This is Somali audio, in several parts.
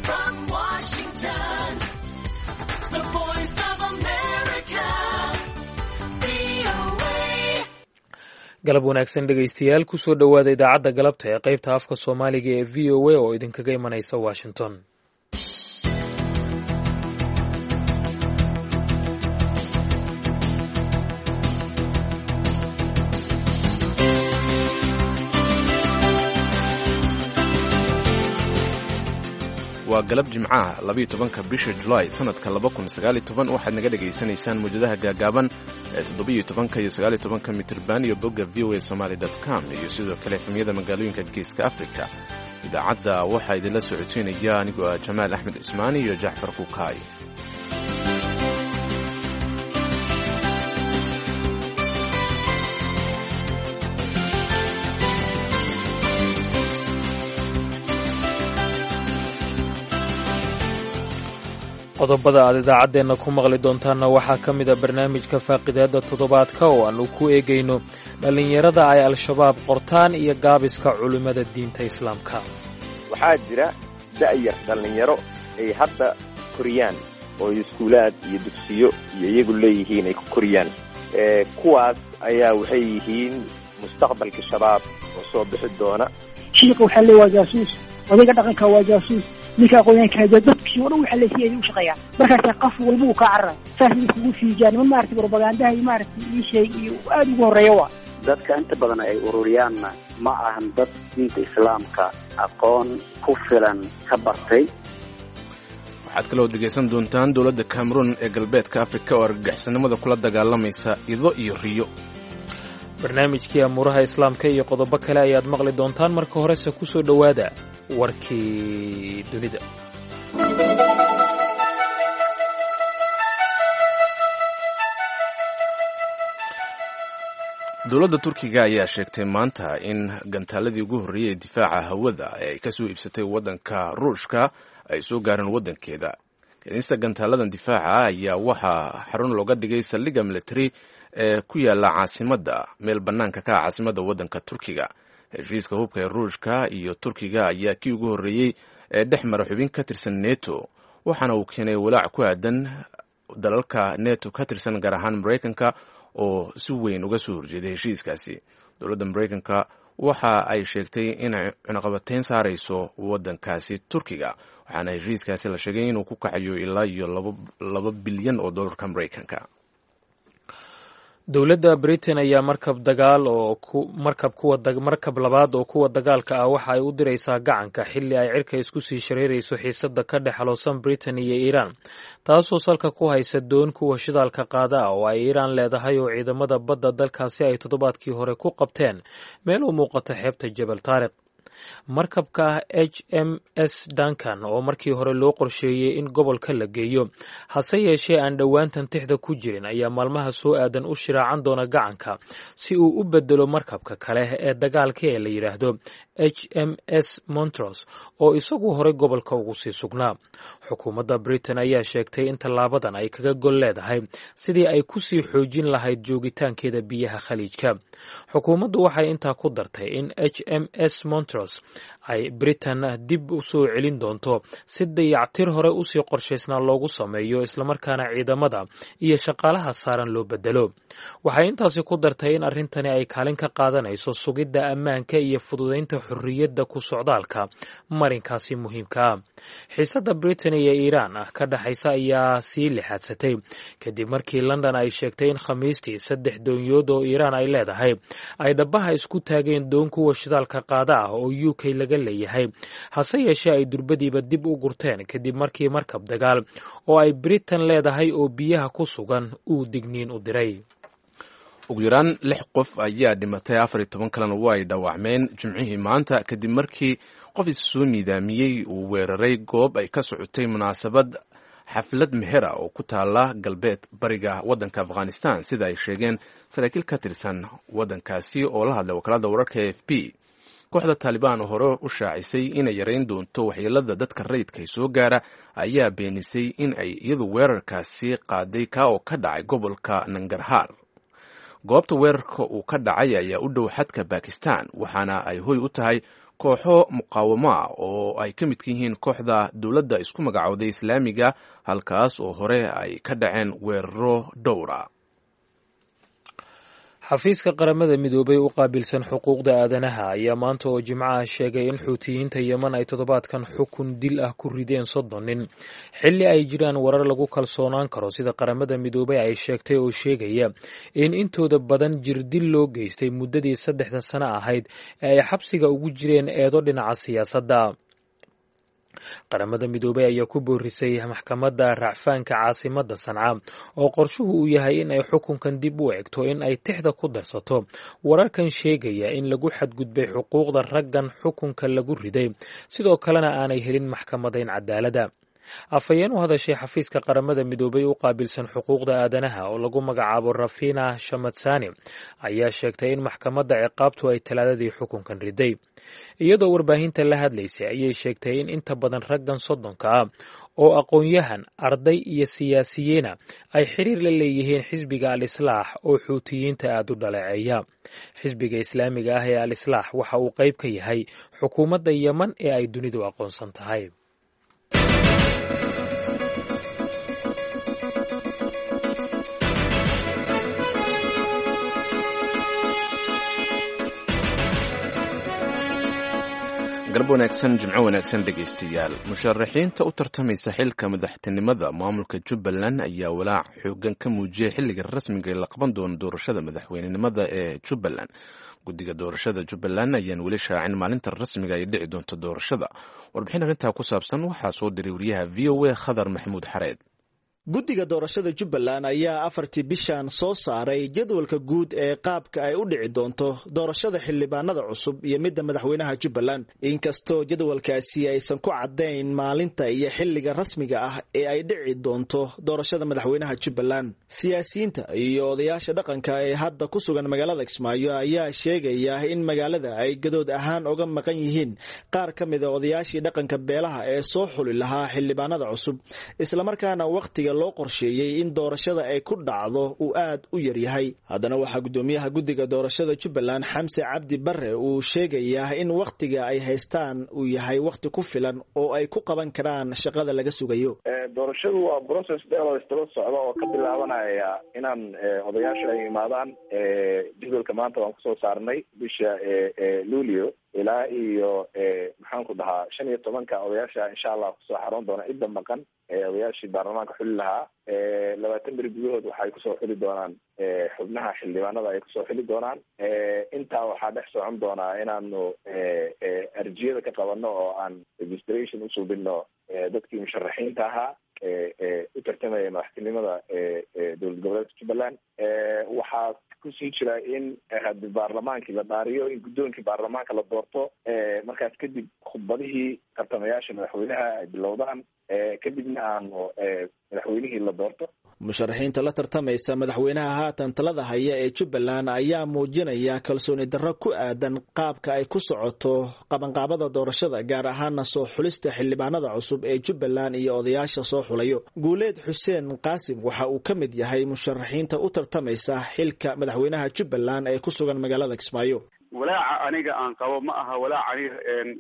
from Washington, the voice of America, VOA. galab wanaagsan dhegaystayaal kusoo dhowaada idaacadda galabta ee qaybta afka soomaaliga ee v o a oo idinkaga imanaysa washington. waa galab jimcaha 12 bisha Julaay sanadka 2019 waxaad naga dhageysanaysaan muujadaha gaagaaban ee 17 iyo 19 mitirban iyo bogga voasomali.com iyo sidoo kale efemyada magaalooyinka Geeska Afrika. idaacadda waxaa idinla socodsiinaya anigoo ah Jamaal Axmed Ismaani iyo Jaafar Kukaay. qodobada aad idaacaddeenna ku maqli doontaanna waxaa ka mid a barnaamijka faaqidaadda toddobaadka oo aanu ku eegayno dhallinyarada ay al-shabaab qortaan iyo gaabiska culimmada diinta islaamka. waxaa jira da'yar dhallinyaro ay hadda koriyaan oo iskuulaad iyo dugsiyo iyo iyagu leeyihiin ay ku koriyaan kuwaas ayaa waxay yihiin mustaqbalka shabaab oo soo bixi doona. shiiqa waxaa le waa jaasuus, odayga dhaqanka waa jaasuus, ninka aqoonyahanka dadkii oo dhan waxa la siiyay u shaqeeyaan. markaas qof walba uu ka carara saas ugu fiijaan ma maartay propagandaha iyo maartay ii sheeg iyo aad ugu horeeyo waa dadka inta badan ay ururiyaanna ma ahan dad diinta islaamka aqoon ku filan ka bartay. waxaad kaloo dhegaysan doontaan dowladda Cameroon ee galbeedka Afrika oo argagixisnimada kula dagaalamaysa ido iyo riyo. barnaamijkii amuuraha islaamka iyo qodobo kale ayaad maqli doontaan. marka horese ku soo dhowaada warkii dunida. dowladda Turkiga ayaa sheegtay maanta in gantaaladii ugu horreeyay ee difaaca hawada ee ay ka soo iibsatay waddanka Ruushka ay soo gaareen waddankeeda. keenista gantaaladan difaaca ayaa waxaa xarun looga dhigay saldhigga military ee ku yaala caasimadda meel bannaanka ka ah caasimadda waddanka Turkiga. heshiiska hubka ee Ruushka iyo Turkiga ayaa kii ugu horreeyay ee dhex mara xubin ka tirsan NATO, waxaana uu keenay walaac ku aadan dalalka NATO ka tirsan gaar ahaan Mareykanka oo si weyn uga soo horjeeday heshiiskaasi. dowladda Mareykanka waxa ay sheegtay inay cunaqabatayn saarayso waddankaasi Turkiga, waxaana heshiiskaasi la sheegay inuu ku kacayo ilaa iyo $2 bilyan oo dollarka Mareykanka. dowladda Britain ayaa markab labaad oo kuwa dagaalka ah waxa ay u diraysaa gacanka xilli ay cirka isku sii shareerayso xiisadda ka dhex xaloosan Britain iyo Iiraan, taasoo salka ku haysa doon kuwa shidaalka qaada ah oo ay Iiraan leedahay oo ciidamada badda dalkaasi ay toddobaadkii hore ku qabteen meel u muuqata xeebta Jabal Taariq. markabka HMS Duncan oo markii hore loo qorsheeyey in gobolka la geeyo hase yeeshee aan dhowaantan tixda ku jirin ayaa maalmaha soo aadan u shiraacan doona gacanka si uu u bedelo markabka kale ee dagaalka ee la yidhaahdo HMS Montrose oo isagu hore gobolka ugu sii sugnaa. xukuumadda Britain ayaa sheegtay in tallaabadan ay kaga gol leedahay sidii ay ku sii xoojin lahayd joogitaankeeda biyaha khaliijka. xukuumaddu waxay intaa ku dartay in HMS Montrose ay Britain dib u soo celin doonto si dayactir hore usii qorshaysnaa loogu sameeyo islamarkaana ciidamada iyo shaqaalaha saaran loo bedelo. waxay intaasi ku dartay in arrintani ay kaalin ka qaadanayso sugidda ammaanka iyo fududaynta xorriyadda ku socdaalka marinkaasi muhiimka ah. xiisadda Britain iyo Iiraan ka dhaxaysa ayaa sii lixaadsatay kadib markii London ay sheegtay in khamiistii 3 doonyood oo Iiraan ay leedahay ay dhabaha isku taageen doon kuwa shidaalka qaada ah oo UK laga leeyahay, hase yeeshee ay durbadiiba dib u gurteen kadib markii markab dagaal oo ay Britain leedahay oo biyaha ku sugan uu digniin u diray. ugu yaraan 6 qof ayaa dhimatay 14 kalena waa ay dhaawacmeen jimcihii maanta kadib markii qof soo miidaamiyey uu weeraray goob ay ka socotay munaasabad xaflad mehera oo ku taala galbeed bariga waddanka Afghanistan, sida ay sheegeen saraakiil ka tirsan waddankaasi oo la hadlay wakaaladda wararka AFP. kooxda Taliban oo hore u shaacisay inay yareyn doonto waxyeelada dadka rayidka soo gaara ayaa beenisay in ay iyadu weerarkaasi qaaday ka oo ka dhacay gobolka Nangarhar. goobta weerarka uu ka dhacay ayaa u dhow xadka Pakistan, waxaana ay hoy u tahay kooxo muqaawamo ah oo ay ka midka yihiin kooxda dowladda isku magacowday islaamiga halkaas oo hore ay ka dhaceen weeraro dhowra. xafiiska qaramada midoobay u qaabilsan xuquuqda aadanaha ayaa maanta oo jimcaha sheegay in xuutiyiinta yeman ay toddobaadkan xukun dil ah ku rideen 30 nin xilli ay jiraan warar lagu kalsoonaan karo sida qaramada midoobay ay sheegtay oo sheegaya in intooda badan jirdil loo geystay muddadii 3 sano ahayd ee ay xabsiga ugu jireen eedo dhinaca siyaasadda. qaramada midoobay ayaa ku boorisay maxkamadda racfaanka caasimadda Sanca oo qorshuhu uu yahay in ay xukunkan dib u eegto in ay tixda ku darsato wararkan sheegaya in lagu xadgudbay xuquuqda raggan xukunka lagu riday sidoo kalena aanay helin maxkamadayn cadaalada. afhayeen u hadashay xafiiska qaramada midoobay u qaabilsan xuquuqda aadanaha oo lagu magacaabo Rafina Shamatsani ayaa sheegtay in maxkamadda ciqaabtu ay talaadadii xukunkan riday. iyadoo warbaahinta la hadlaysay ayay sheegtay in inta badan raggan 30 ah oo aqoon-yahan, arday iyo siyaasiyiina ay xiriir la leeyihiin xisbiga al-Islaax oo xuutiyiinta aad u dhaleeceeya. xisbiga islaamiga ah ee al-Islaax waxa uu qayb ka yahay xukuumadda Yemen ee ay dunidu aqoonsan tahay. garab wanaagsan, jimco wanaagsan dhegaystayaal. musharaxiinta u tartamaysa xilka madaxtinimada maamulka Jubbaland ayaa walaac xoogan ka muujiyay xilliga rasmiga ee la qaban doono doorashada madaxweynenimada ee Jubbaland. guddiga doorashada Jubbaland ayaan weli shaacin maalinta rasmiga ay dhici doonto doorashada. warbixin arrintaa ku saabsan waxaa soo diray wariyaha VOA Khadar Maxamuud Xareed. guddiga doorashada Jubbaland ayaa 4 bishan soo saaray jadwalka guud ee qaabka ay u dhici doonto doorashada xildhibaanada cusub iyo midda madaxweynaha Jubbaland. inkastoo jadwalkaasi aysan ku cadeyn maalinta iyo xilliga rasmiga ah ee ay dhici doonto doorashada madaxweynaha Jubbaland, siyaasiyiinta iyo odayaasha dhaqanka ee hadda ku sugan magaalada Kismaayo ayaa sheegaya in magaalada ay gadood ahaan uga maqan yihiin qaar ka mid ah odayaashii dhaqanka beelaha ee soo xuli lahaa xildhibaanada cusub, isla markaana waqtiga loo qorsheeyay in doorashada ay ku dhacdo uu aad u yar yahay. haddana waxaa gudoomiyaha guddiga doorashada Jubbaland Xamse Cabdi Barre uu sheegayaa in waqtiga ay haystaan uu yahay waqti ku filan oo ay ku qaban karaan shaqada laga sugayo. doorashadu waa process dheer oo istaba socda oo ka bilaabanaya inaan odayaasha ay imaadaan. jadwalka maanta waan kusoo saarnay bisha Luulyo ilaa iyo maxaan ku dhahaa 15 odayaasha insha Allah kusoo xaroon doona cidda maqan odayaashii baarlamaanka xuli lahaa 20 beri gudahood waxay kusoo xuli doonaan xubnaha xildhibaanada ay kusoo xuli doonaan. intaa waxaa dhex socon doonaa inaanu arjiyada ka qabano oo aan registration usubino dadkii musharaxiinta ahaa u tartamaya madaxtinimada dowlad goboleedka Jubbaland. waxaa kusii jira in hadii baarlamaankii la dhaariyo, in guddoonkii baarlamaanka la doorto, markaas kadib khudbadihii tartamayaasha madaxweynaha ay bilowdaan, kadibna aanu madaxweynihii la doorto. musharaxiinta la tartamaysa madaxweynaha haatan talada haya ee Jubbaland ayaa muujinaya kalsooni darro ku aadan qaabka ay ku socoto qabanqaabada doorashada, gaar ahaan soo xulista xildhibaanada cusub ee Jubbaland iyo odayaasha soo xulayo. Guuleed Xuseen Qaasim waxa uu ka mid yahay musharaxiinta u tartamaysa xilka madaxweynaha Jubbaland ee ku sugan magaalada Kismaayo. walaaca aniga aan qabo ma aha walaac aniga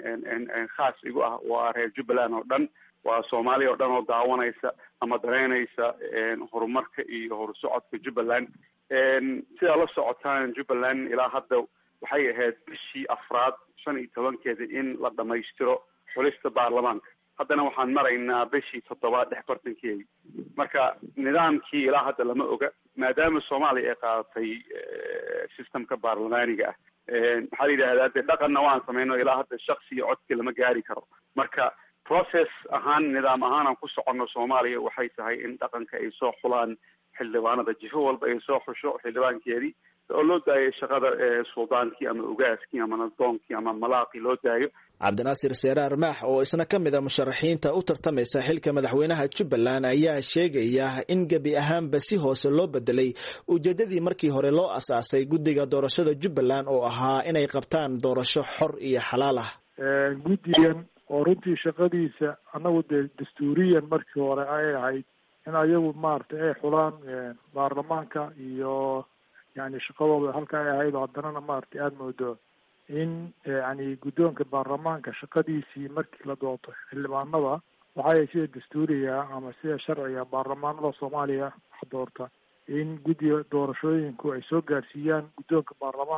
khaas igu ah, waa reer Jubbaland oo dhan, waa Soomaaliya oo dhan oo daawanaysa ama dareynaysa horumarka iyo horsocodka Jubbaland. sida la socotaan Jubbaland ilaa hadda waxay ahayd bishii afraad 15keeda in la dhamaystiro xulista baarlamaanka. haddana waxaan maraynaa bishii 7 14keeda. marka nidaamkii ilaa hadda lama oga, maadaama Soomaaliya ay qaadatay systemka baarlamaaniga ah. maxaa la yidhahdaa dee dhaqanna waan samayno ilaa hadda shaksi iyo codki lama gaari karo. marka process ahaan nidaam ahaan aan ku soconno Soomaaliya waxay tahay in dhaqanka ay soo xulaan xildhibaanada, jifo walba ay soo xusho xildhibaankeedii oo loo daayo shaqada suldaankii ama ugaaskii ama nadoonkii ama malaaqii loo daayo. Cabdinaasir Seeraar Maax oo isna ka mid ah musharaxiinta u tartamaysa xilka madaxweynaha Jubbaland ayaa sheegaya in gabi ahaanba si hoose loo bedelay ujeedadii markii hore loo asaasay guddiga doorashada Jubbaland oo ahaa inay qabtaan doorasho xor iyo xalaal ah. guddigan oo runtii shaqadiisa anagu dastuuriyan markii hore ay ahayd in ayagu maaragtay ay xulaan baarlamaanka iyo yani shaqadooda halka ay ahayd, haddanana maaragtay aada moodo in yani guddoonka baarlamaanka shaqadiisii markii la doorto xildhibaanada waxay sida dastuuriga ama sida sharciga baarlamaanada Soomaaliya wax doorta in guddiga doorashooyinku ay soo gaarsiiyaan guddoonka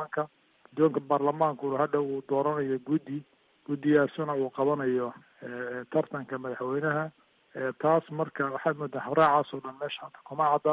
baarlamaanku hadda uu dooranayo guddigaasuna uu qabanayo tartanka madaxweynaha taas marka waxaad moodaa habraacaas oo dhan meesha kuma cadda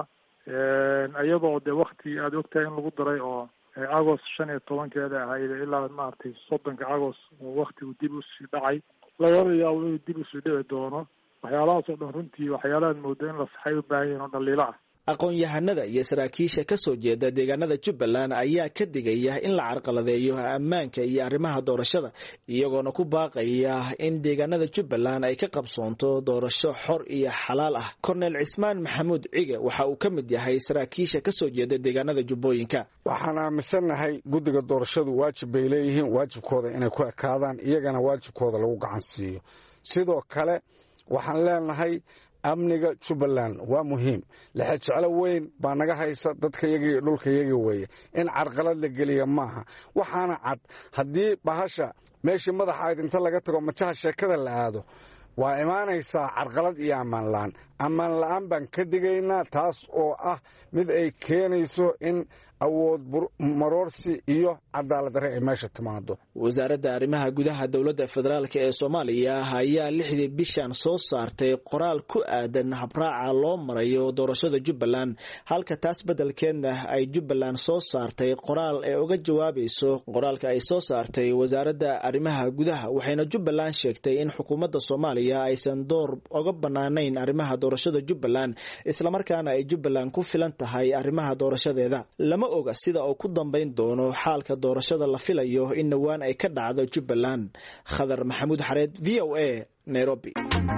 iyadoo de wakti aad ogtahay in lagu daray oo agost 15 ahayd ilaa maartay 30 agost oo waktigu dib u sii dhacay laga yaabo inuu dib u sii dhici doono waxyaalahaas oo dhan runtii waxyaalahan moodo in la saxay u baahan yihiin oo dhaliilo ah aqoon-yahanada iyo saraakiisha ka soo jeeda deegaanada Jubbaland ayaa ka digaya in la carqaladeeyo ammaanka iyo arrimaha doorashada iyagoona ku baaqaya in deegaanada Jubbaland ay ka qabsoonto doorasho xor iyo xalaal ah. Cornel Cismaan Maxamuud Cige waxa uu ka mid yahay saraakiisha ka soo jeeda deegaanada Jubbooyinka. waxaan aaminsanahay guddiga doorashadu waajib bay leeyihiin waajibkooda inay ku ekaadaan iyagana waajibkooda lagu gacan siiyo. sidoo kale waxaan leenahay amniga Jubbaland waa muhiim laxa jeclo weyn baa naga haysa dadka iyaga dhulka iyaga weeye in carqalad la geliyo maaha waxaana cad haddii bahasha meeshii madaxa inta laga tago majaha sheekada la aado waa imaanaysaa carqalad iyo ammaan la'aan baan ka digaynaa taas oo ah mid ay keenayso in awood maroorsi iyo cadaalad darre ay meesha timaado. wasaaradda arrimaha gudaha dowladda federaalka ee Soomaaliya ayaa 6 bishan soo saartay qoraal ku aadan habraaca loo marayo doorashada Jubbaland halka taas bedelkeedna ay Jubbaland soo saartay qoraal ay uga jawaabayso qoraalka ay soo saartay wasaaradda arrimaha gudaha waxayna Jubbaland sheegtay in xukuumadda Soomaaliya aysan door uga banaanayn arrimaha doorashada Jubbaland isla markaana ay Jubbaland ku filan tahay arrimaha doorashadeeda. lama oga sida uu ku dambeyn doono xaalka doorashada la filayo in dhawaan ay ka dhacdo Jubbaland. Khadar Maxamuud Xareed VOA Nairobi.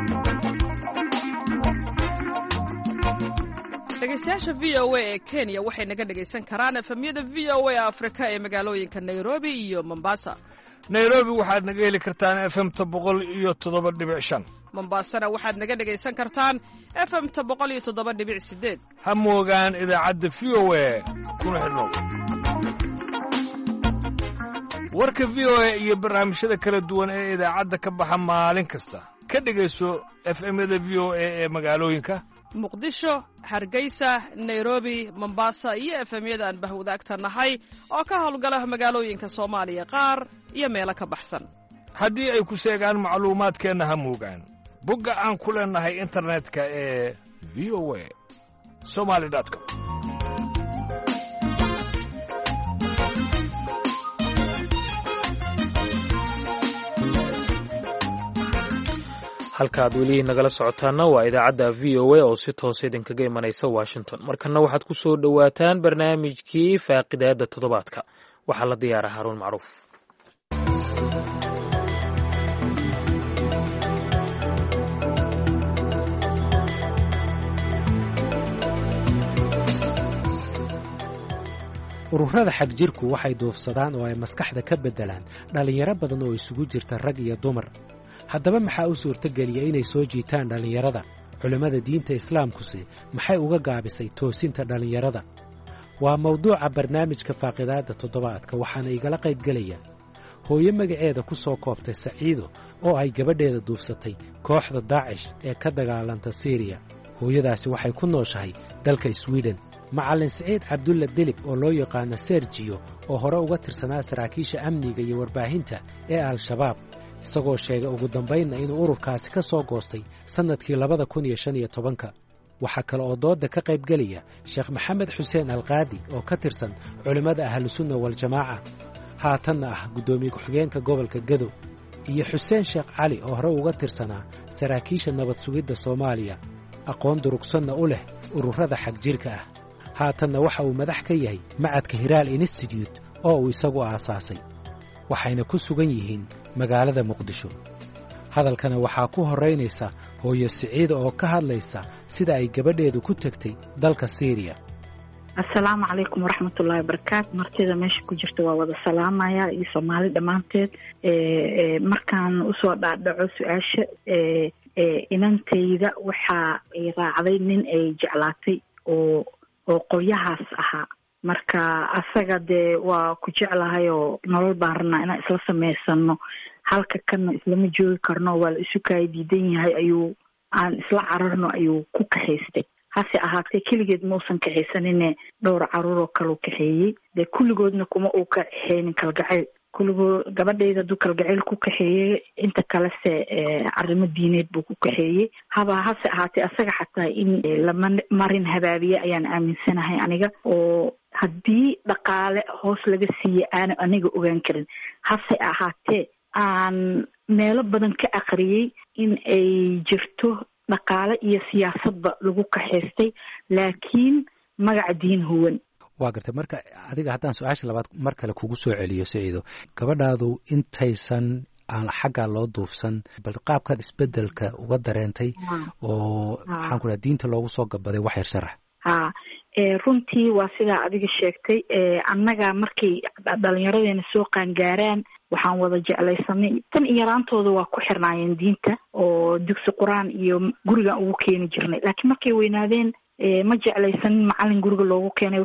dhegeystayaasha VOA ee Kenya waxay naga dhegeysan karaan efemyada VOA Afrika ee magaalooyinka Nairobi iyo Mombasa. Nairobi waxaad naga heli kartaan FM-ta 107.5. Mombasana waxaad naga dhegeysan kartaan FM-ta 107.8. ha moogaan idaacadda VOA kuna xidhnow warka VOA iyo barnaamijyada kala duwan ee idaacadda ka baxa maalin kasta ka dhegeyso FM-yada VOA ee magaalooyinka Muqdisho, Hargeysa, Nairobi, Mombasa iyo FM-yada aan bahwadaagta nahay oo ka howlgala magaalooyinka Soomaaliya qaar iyo meelo ka baxsan. haddii ay ku sheegaan macluumaadkeenna ha moogaan bogga aan ku leenahay internetka ee voasomali.com. halkaaad weli nagala socotaana waa idaacadda VOA oo si toos idinkaga imanaysa Washington. markana waxaad ku soo dhowaataan barnaamijkii faaqidaada toddobaadka waxaa la diyaaraa Haruun Macruuf. ururada xag jirku waxay duufsadaan oo ay maskaxda ka beddelaan dhalinyaro badan oo isugu jirta rag iyo dumar. haddaba maxaa u suurtogeliya inay soo jiitaan dhallinyarada? culimmada diinta islaamkuse maxay uga gaabisay toosinta dhallinyarada? waa mawduuca barnaamijka faaqidaadda toddobaadka waxaana igala qaybgelaya hooyo magaceeda ku soo koobtay Saciido oo ay gabadheeda duufsatay kooxda Daacish ee ka dagaalanta Syria. hooyadaasi waxay ku nooshahay dalka Sweden. macallin Saciid Cabdulla Dilib oo loo yaqaano Sergio oo hore uga tirsanaa saraakiisha amniga iyo warbaahinta ee Al-Shabaab isagoo sheegay ugu dambaynna inuu ururkaasi ka soo goostay sannadkii 2015. waxaa kale oo dooda ka qaybgelaya Sheekh Maxamed Xuseen Alqaadi oo ka tirsan culimmada Ahlusunna wal-Jamaaca haatanna ah guddoomiye ku-xigeenka gobolka Gadow, iyo Xuseen Sheekh Cali oo hore uga tirsanaa saraakiisha nabad sugidda Soomaaliya aqoon durugsanna u leh ururada xag jirka ah. haatanna waxa uu madax ka yahay macadka Hiraal Institute oo uu isagu aasaasay. waxayna ku sugan yihiin magaalada Muqdisho. hadalkana waxaa ku horeynaysa hooyo Saciido oo ka hadlaysa sida ay gabadheedu ku tagtay dalka Syria. Assalaamu calaykum waraxmatullaahi wabarakaatu. martida meesha ku jirta waa wada salaamaya iyo Soomaali dhamaanteed. markaan usoo dhaadhaco su'aasha inantayda waxa ay raacday nin ay jeclaatay oo qoyahaas ahaa marka asaga dee waa ku jeclahay oo nolol baan rabnaa inaan isla samaysano, halka kana islama joogi karno, waa la isu kaaya diidan yahay, ayuu aan isla cararno ayuu ku kaxaystay. hase ahaatee keligeed mausan kaxaysanine dhowr caruur oo kale u kaxeeyey. dee kulligoodna kuma uu kaxeynin kalgacayl, kulligood gabadhayda hadduu kalgacayl ku kaxeeyey, inta kalese arrimo diineed buu ku kaxeeyey. hase ahaatee asaga xataa in lama marin habaabiye ayaan aaminsanahay aniga, oo haddii dhaqaale hoos laga siiye aana aniga ogaan karin. hase ahaatee aan meelo badan ka aqriyey in ay jirto dhaqaale iyo siyaasadba lagu kaxaystay, laakiin magaca diin huwan. waa gartay. marka adiga haddaan su-aasha labaad mar kale kugu soo celiyo Saciido, gabadhaadu intaysan aan xaggaa loo duufsan, bal qaabkaad isbedelka uga dareentay oo maxaan ku dhaha diinta loogu soo gabaday wax yar sharax. runtii waa sidaa adiga sheegtay. annaga markay dhalinyaradeena soo qaangaaraan waxaan wada jeclaysanay, tan iyo yaraantooda waa ku xirnaayeen diinta oo dugsi qur-aan iyo gurigaan ugu keeni jirnay. laakiin markay weynaadeen ma jeclaysanin macalin guriga loogu keenay.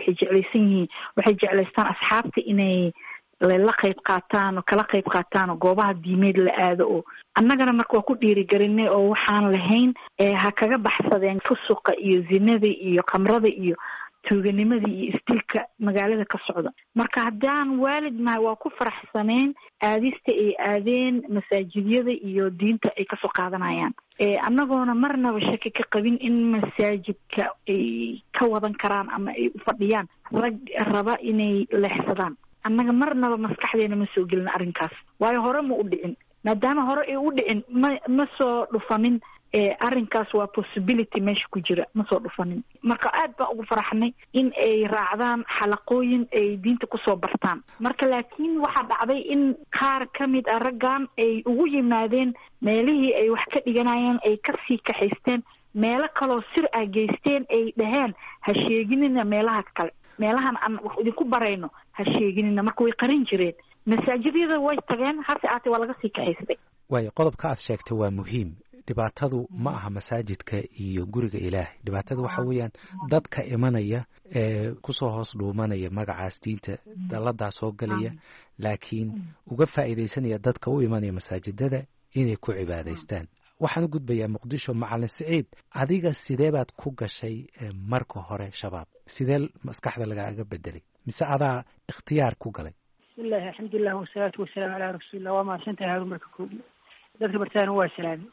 waxay jeclaystaan asxaabta inay la qayb qaataan oo kala qayb qaataan oo goobaha diimeed la aado. oo annagana marka waa ku dhiirigelinay oo waxaan lahayn ha kaga baxsadeen fusuqa iyo zinada iyo khamrada iyo tuuganimada iyo istilka magaalada ka socda. marka haddaan waalid nahay waa ku faraxsaneen aadista ay aadeen masaajidyada iyo diinta ay kasoo qaadanayaan. annagoona marnaba shaki ka qabin in masaajidka ay ka wadan karaan ama ay u fadhiyaan rag raba inay leexsadaan. annaga marnaba maskaxdeena ma soo gelin arrinkaas, waayo hore ma u dhicin. maadaama hore ay u dhicin ma soo dhufanin. arrinkaas waa possibility meesha ku jira, ma soo dhufanin. marka aad baan ugu faraxnay in ay raacdaan xalaqooyin ay diinta kusoo bartaan. marka laakiin waxaa dhacday in qaar ka mid ah raggan ay ugu yimaadeen meelihii ay wax ka dhiganayeen, ay kasii kaxaysteen meelo kaloo sir ah geysteen, ay dhaheen ha sheeginina meelaha kale, meelahan aan wax idinku barayno ha sheeginina. marka way qarin jireen. masaajidyada way tageen, hase ahaatee waa laga sii kaxaystay. waayo qodobka aad sheegtay waa muhiim. dhibaatadu ma aha masaajidka iyo guriga ilaahay. dhibaatada waxa weeyaan dadka imanaya ee kusoo hoos dhuumanaya magacaas diinta dalladaa soo galaya, laakiin uga faa'iidaysanaya dadka u imanaya masaajidada inay ku cibaadaystaan. waxaan u gudbayaa Muqdisho. macalin Saciid, adiga sidee baad ku gashay marka hore shabaab? sidee maskaxda lagaaga bedelay, mise adaa ikhtiyaar ku galay? bismillahi alxamdulilah wasalaatu wasalaamu calaa rasuulillah. waa mahadsantahay haarun. marka dadka bartaan waa salaami.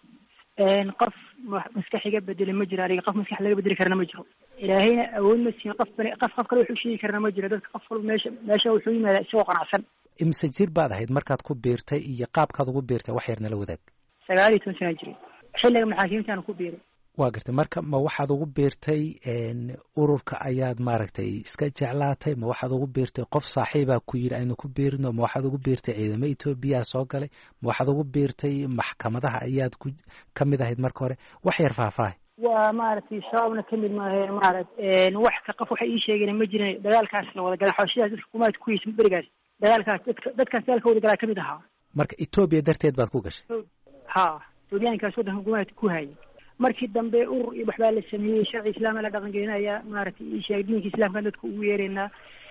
qof maskax iga bedeli ma jiro aniga. qof maskax laga bedeli karana ma jiro. ilaahayna awood ma siin. qof kale wuxuu sheegi karana ma jiro. dadka qof walba meesha wuxuu yimaadaa isagoo qanacsan. imse jir baad ahayd markaad ku biirtay iyo qaabkaad ugu biirtay wax yar nala wadaag. 19 sana jiray xilliga maxaakiimtaan ku biiray. waa gartay. marka ma waxaad ugu biirtay ururka ayaad maaragtay iska jeclaatay, ma waxaad ugu biirtay qof saaxiibaa ku yidhi aynu ku biirino, ma waxaad ugu biirtay ciidamo Etoobiya soo galay, ma waxaad ugu biirtay maxkamadaha ayaad ka mid ahayd marka hore? wax yar faahfaahay. waa maaragtay shabaabna ka mid maahayn. maaragtay wax ka qof waxay ii sheegeen ma jirin. dagaalkaas la wada galay xabashidaas dadka kumaad ku yihiin berigaas. dagaalkaas dadkaas dagaalka wada galaa ka mid ahaa. marka Etoobiya darteed baad ku gashay? ha Etoobiyaankaas wadanka kumaad ku hayay. markii dambe urur iyo waxbaa la sameeyey. sharci islaam la dhaqan gelinaya. maaragtay ii sheeg diinka islaamka dadka ugu yeeraynaa.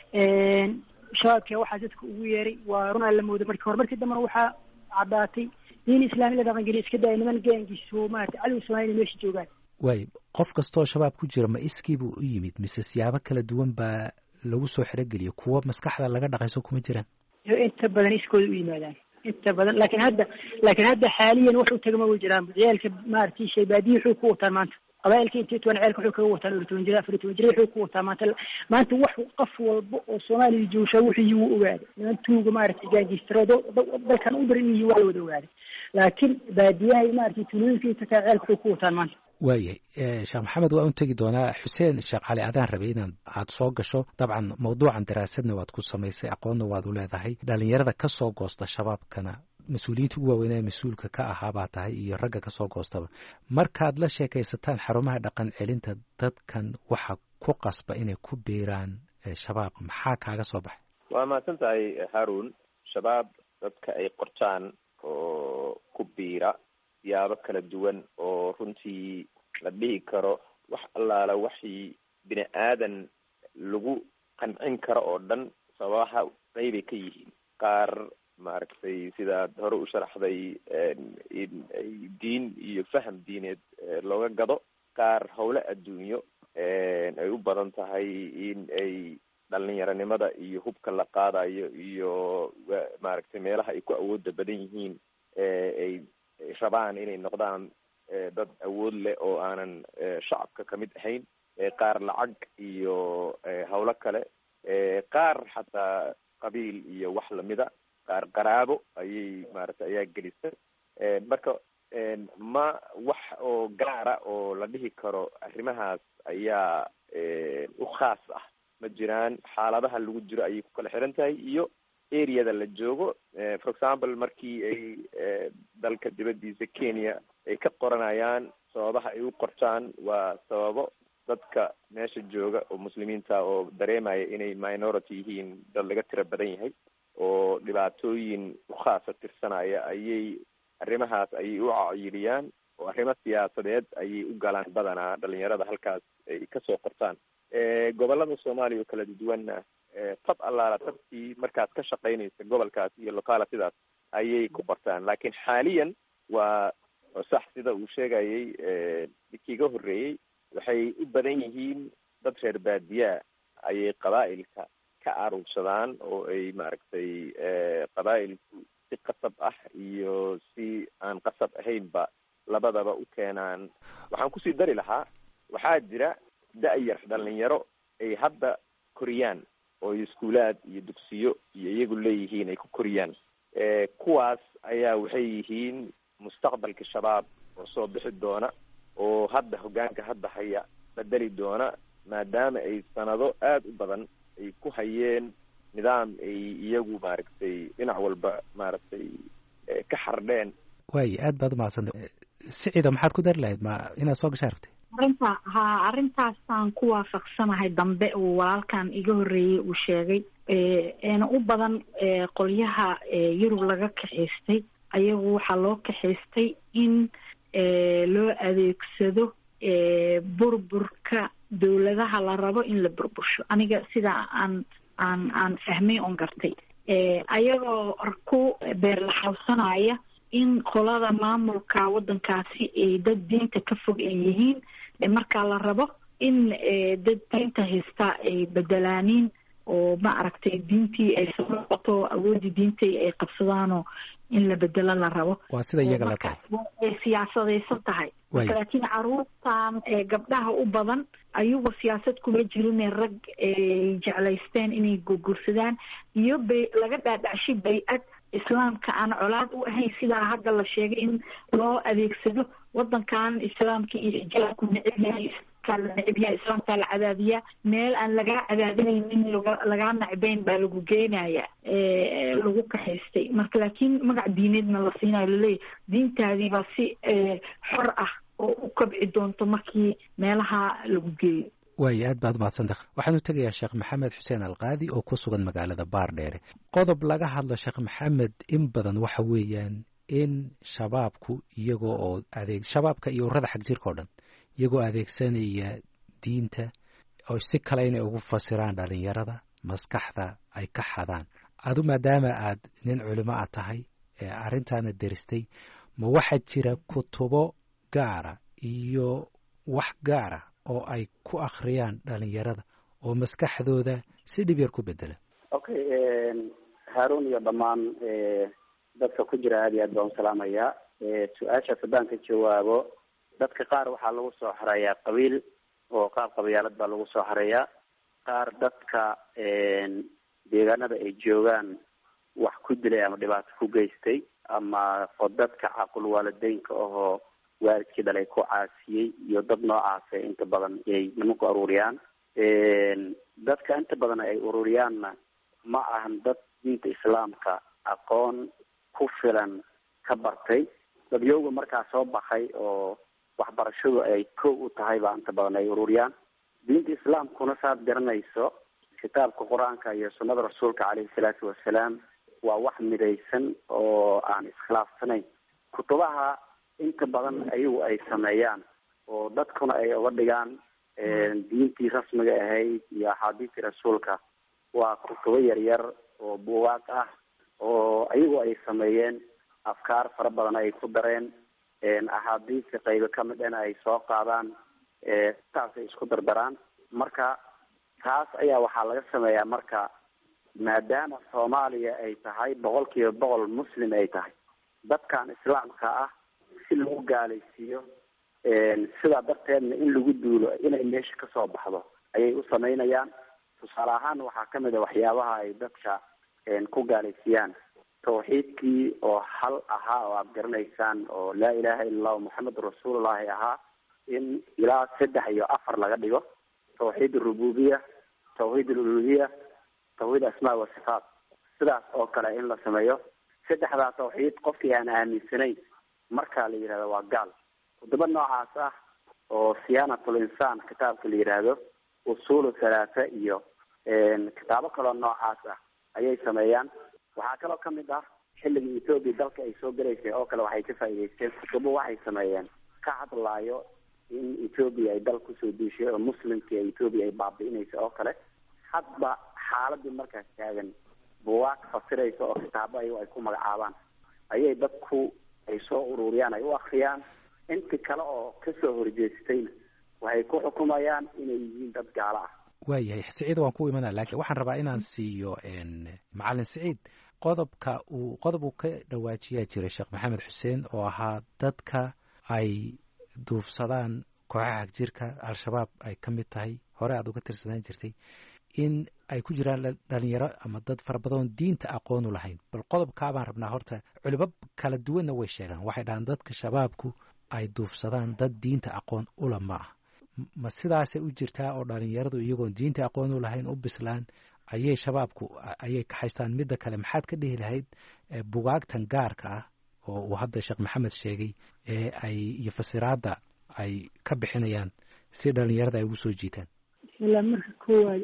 shabaabka waxaa dadka ugu yeeray waa run la moodo markii hore. markii dambena waxaa caddaatay diin islaami la dhaqan geliya iska daaya niman gaangiiso maaragtay cadow Soomaaliya meesha joogaan. waay qof kastoo shabaab ku jira ma iskii buu u yimid mise siyaabo kala duwan baa lagu soo xirogeliya? kuwa maskaxda laga dhaqayso kuma jiraan? inta badan iskooda u yimaadaan. inta badan laakiin hadda xaaliyan wax u tagama way jiraan. ciyaalka maaragtay shaybaadiyi wuxuu ku wataan maanta. qabaa'ilka intii toban ciyaalka wuxuu kaga wataan 12 jir 14 jir wuxuu ku wataa maanta wax qof walba oo Soomaaliya jooga wuxuu u ogaaday. niman tuuga maaragtay gaangistrado dalkan u darin yihiin waa la wada ogaaday. laakiin baadiyaha maaragtay tuulooyinka inta ka ciyaalka wuxuu ku wataan maanta. waayahay sheekh maxamed waa un tegi doonaa. xuseen sheekh cali adaan rabay inaad aad soo gasho. dabcan mawduucan daraasadna waad ku samaysay, aqoonna waad u leedahay. dhalinyarada ka soo goosta shabaabkana mas-uuliyiinta ugu waaweynaa mas-uulka ka ahaa baa tahay iyo ragga ka soo goostaba. markaad la sheekaysataan xarumaha dhaqan celinta dadkan waxa ku qasba inay ku biiraan shabaab, maxaa kaaga soo baxay? waa mahadsan tahay haarun. shabaab dadka ay qortaan oo ku biira siyaabo kala duwan oo runtii la dhihi karo wax allaala waxii bini aadan lagu qancin karo oo dhan sababaha qaybay ka yihiin. qaar maaragtay sidaad hore u sharaxday in ay diin iyo faham diineed looga gado, qaar howle adduunyo ay u badan tahay in ay dhalinyaronimada iyo hubka la qaadayo iyo maaragtay meelaha ay ku awooda badan yihiin ay rabaan inay noqdaan dad awood leh oo aanan shacabka kamid ahayn, qaar lacag iyo howlo kale, qaar xataa qabiil iyo wax lamida, qaar qaraabo ayay maaragtay ayaa gelisa. marka ma wax oo gaara oo la dhihi karo arrimahaas ayaa u khaas ah ma jiraan. xaaladaha lagu jiro ayay ku kala xiran tahay iyo areada la joogo. For example, markii ay dalka dibadiisa Kenya ay ka qoranayaan, sababaha ay u qortaan waa sababo dadka meesha jooga oo muslimiinta oo dareemaya inay minority yihiin, dad laga tiro badan yahay oo dhibaatooyin u khaasa tirsanaya, ayay arrimahaas ayay u cayiliyaan oo arrimo siyaasadeed ayay u galaan badanaa dhalinyarada halkaas ay kasoo qortaan. gobolada Soomaaliya oo kala duwanna tab allaala tabkii markaad ka shaqaynaysa gobolkaas iyo localitydaas ayay ku qortaan. laakiin xaaliyan waa sax sida uu sheegayay ninkii ga horreeyey, waxay u badan yihiin dad reer baadiyaa ayay qabaa'ilka ka aruursadaan oo ay maaragtay qabaa'ilku si qasab ah iyo si aan qasab ahaynba labadaba u keenaan. waxaan kusii dari lahaa, waxaa jira da-yar dhalinyaro ay hadda koriyaan oo iskuulaad iyo dugsiyo iyo iyagu leeyihiin ay ku koriyaan. kuwaas ayaa waxay yihiin mustaqbalka shabaab oo soo bixi doona oo hadda hoggaanka hadda haya bedeli doona, maadaama ay sanado aada u badan ay ku hayeen nidaam ay iyagu maaragtay dhinac walba maaragtay ka xardheen. waayo aad baad umahadsanta. Siciida, maxaad ku dari lahayd ma inaad soo gashaa rabtay? arrintaasaan ku waafaqsanahay dambe uu walaalkan iga horreeyey uu sheegay. eena u badan qolyaha Yurub laga kaxaystay, ayagu waxaa loo kaxaystay in loo adeegsado burburka dowladaha la rabo in la burbursho. aniga sidaa aan fahmay oon gartay, ayagoo ku beerlaxawsanaya in qolada maamulka waddankaasi ay dad diinta ka fog ay yihiin, markaa la rabo in dad diinta haystaa ay bedelaaniin oo ma aragtay diintii ay soo noqoto, awoodii diintii ay qabsadaanoo in la bedelo la rabo. waa sida iyaga la tahay, ay siyaasadaysan tahay. laakiin caruurtan gabdhaha u badan ayagu siyaasad kuma jirin, rag ay jeclaysteen inay gurgursadaan iyo laga dhaadhacshay bay-ad islaamka aan colaad u ahayn, sidaa hadda la sheegay in loo adeegsado wadankan islaamka iyo xijaabku neceb yahay, la neceb yahay, islaamkaa la cadaadiyaa, meel aan lagaa cadaadinaynin lagaa nacbeyn baa lagu geenaya, lagu kaxaystay. marka laakiin magac diineedna la siinayo, laleeyahy diintaadiibaa si xor ah oo u kabci doonto markii meelaha lagu geeyo. waayo aad baad umahadsanta. waxaan u tegayaa sheekh maxamed xuseen alqaadi oo ku sugan magaalada baardheere. qodob laga hadlo sheekh maxamed in badan waxa weeyaan in shabaabku iyagoo oo shabaabka iyo urada xag jirka o dhan iyagoo adeegsanaya diinta oo si kale inay ugu fasiraan dhalinyarada, maskaxda ay ka xadaan. adu maadaama aad nin culimo a tahay arrintaana deristay, ma waxaa jira kutubo gaara iyo wax gaara oo ay ku akhriyaan dhalinyarada oo maskaxdooda si dhib yar ku bedela? okay, haarun iyo dhammaan dadka ku jira aad iyo aad baan usalaamayaa. su-aashaas haddaan ka jawaabo, dadka qaar waxaa lagu soo xareeyaa qabiil oo qaab qabyaalad baa lagu soo xareeyaa. qaar dadka deegaanada ay joogaan wax ku dilay ama dhibaato ku geystay, ama oo dadka caqul waalideynka ahoo waalidkii dhalay ku caasiyey, iyo dad noocaasa inta badan ay nimanku aruuriyaan. dadka inta badan ay ururiyaanna ma ahan dad diinta islaamka aqoon ku filan ka bartay. dadyowga markaa soo baxay oo waxbarashadu ay kow u tahay baa inta badan ay ururiyaan. diinta islaamkuna saad garanayso, kitaabka qur-aanka iyo sunnada rasuulka caleyhi salaatu wasalaam waa wax midaysan oo aan iskhilaafsanayn. kutubaha inta badan ayagu ay sameeyaan oo dadkuna ay uga dhigaan diintii rasmiga ahayd iyo axaadiistii rasuulka waa kutubo yaryar oo buugaag ah oo ayagu ay sameeyeen, afkaar fara badan ay ku dareen, axaadiista qaybo kamid ahna ay soo qaadaan, taasay isku dardaraan. marka taas ayaa waxaa laga sameeyaa marka maadaama Soomaaliya ay tahay 100% muslim ay tahay, dadkan islaamka ah si lagu gaalaysiiyo sidaa darteedna in lagu duulo inay meesha ka soo baxdo ayay u sameynayaan. tusaale ahaan waxaa kamid a waxyaabaha ay dadka ku gaalaysiiyaan tawxiidkii oo hal ahaa oo aad garanaysaan oo laa ilaaha illa allah muxamadu rasuulullaahi ahaa in ilaa 3 iyo 4 laga dhigo. tawxiid rububiya, tawxiid uluhiya, tawxiid asmaa wa sifaat, sidaas oo kale in la sameeyo. 3daa tawxiid qofkii aan aaminsanayn markaa la yidhahdo waa gaal. kutubo noocaas ah oo siyaanatul insaan kitaabka la yidhaahdo, usuulu halaatha iyo kitaabo kaloo noocaas ah ayay sameeyaan. waxaa kaloo kamid ah xilligii Ethiopia dalka ay soo galaysay oo kale waxay ka faa'iideysteen kutubo waxay sameeyeen ka hadlaayo in Ethiopia ay dal kusoo duushay oo muslimkii Ethiopia ay baabi'inayso oo kale. hadba xaaladii markaas taagan buugaag fasiraysa oo kitaabo ay ku magacaabaan ayay dadku ay soo ururiyaan, ay u akhriyaan. inta kale oo kasoo horjeestayna waxay ku xukumayaan inay yihiin dad gaalo ah. waayahay Siciid, waan ku imanaa, laakiin waxaan rabaa inaan siiyo macalin Siciid qodob uu ka dhawaajiyaa jiray Sheekh Maxamed Xuseen oo ahaa dadka ay duufsadaan kooxaha xagjirka al-shabaab ay ka mid tahay, hore aad uga tirsanaan jirtay, in ay ku jiraan dhalinyaro ama dad fara badan diinta aqoon u lahayn. bal qodobkaa baan rabnaa. horta culimo kala duwanna way sheegaan, waxay dhahaan dadka shabaabku ay duufsadaan dad diinta aqoon ula ma ah. ma sidaasay u jirtaa oo dhalinyaradu iyagoon diinta aqoon u lahayn u bislaan ayay shabaabku ayay ka haystaan? midda kale maxaad ka dhihi lahayd bugaagtan gaarka ah oo uu hadda Sheekh Maxamed sheegay iyo fasiraadda ay ka bixinayaan si dhalinyarada ay ugu soo jiitaan? bismillah. marka koowaad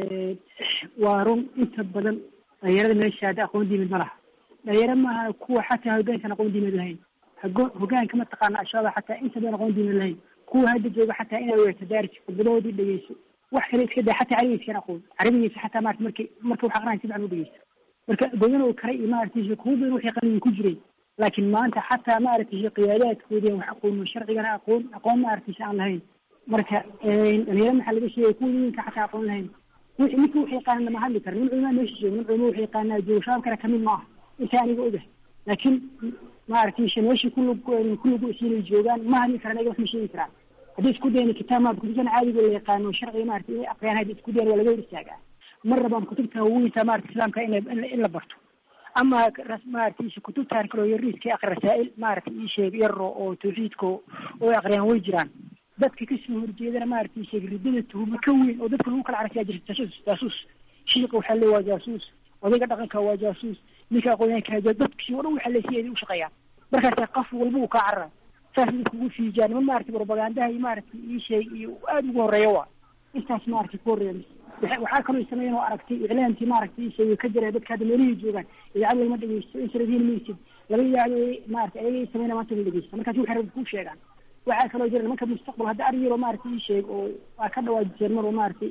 waa run inta badan dhalinyarada meesha hadda aqoon diimeed ma laha. dhalinyaro maaha kuwa xataa hoggaankan aqoon diimeed lahayn, hoggaanka mataqaana ashaaba xataa inta badan aqoon diimeed lahayn. kuwa hadda jooga xataa inay weerto daarsi khudbadoodii dhegeyso, wax kale iska daa, xataa carabigiisa aqoon, carabigiisa xataa maarata markay wax aqraan si fiican u dhegeysto. marka godan oo kale iyo maaragtay kuwa badan waxay qalin ku jireen, laakiin maanta xataa maaragtay qiyaadaadkoodii wax aqoon, sharcigana aqoon maaragtay aan lahayn. marka dhalinyaro maxaa laga sheegay kuwa ninka xataa aqoon lahayn. ninka waxay qaanaan ma hadli karin, nin meesha jooga, nin waxay qaanaa jooga shabaabkana kamid ma aha inta aniga ogahay. laakiin maaragtay meeshii kulligu siinay joogaan ma hadli karaan, ayaga wax ma sheegi karaan. haddii isku dayna kitaab maad kutubtan caadiga la yaqaano sharciga maaragtay inay aqriyaan, haddii isku dayna waa laga hor istaagaa. mar rabaan kutubta weynta maaragtay islaamka in la barto. ama maaragtay kutubtan kale oo yariiska aqri rasaa'il maaragtay ii sheeg yaro oo tawxiidka oo aqriyaan way jiraan. dadka kasoo horjeedana maaragtay sheeg ridada tuhuma ka weyn oo dadka lagu kala carasiyaa jirta jaasuus. shiiqa waxaa leeyahay waa jaasuus, odayga dhaqanka waa jaasuus, ninka aqoonyahanka dadkii oo dhan waxaa leeyahay u shaqeeyaan. markaas qof walba uu ka carara saas kugu fiijaan ma maaragtay propagandaha iyo maaragtay ii sheeg iyo aad ugu horeeyo waa intaas maaragtay ku horeeyo. waxaa kaloo sameeyeen oo aragtay iclaantii maaragtay ii sheeg ka jira dadka hadda meelihii joogaan idaacad lama dhegeysto, insaradhiin maysid laga yaabo maaragtay ayagay sameynaa maanta la dhegeysta. markaas waxay rabaan kuu sheegaan. waxaa kaloo jira nimanka mustaqbal hadda ari yaroo maaragtay ii sheeg oo waa ka dhawaajiseen mar oo maaragtay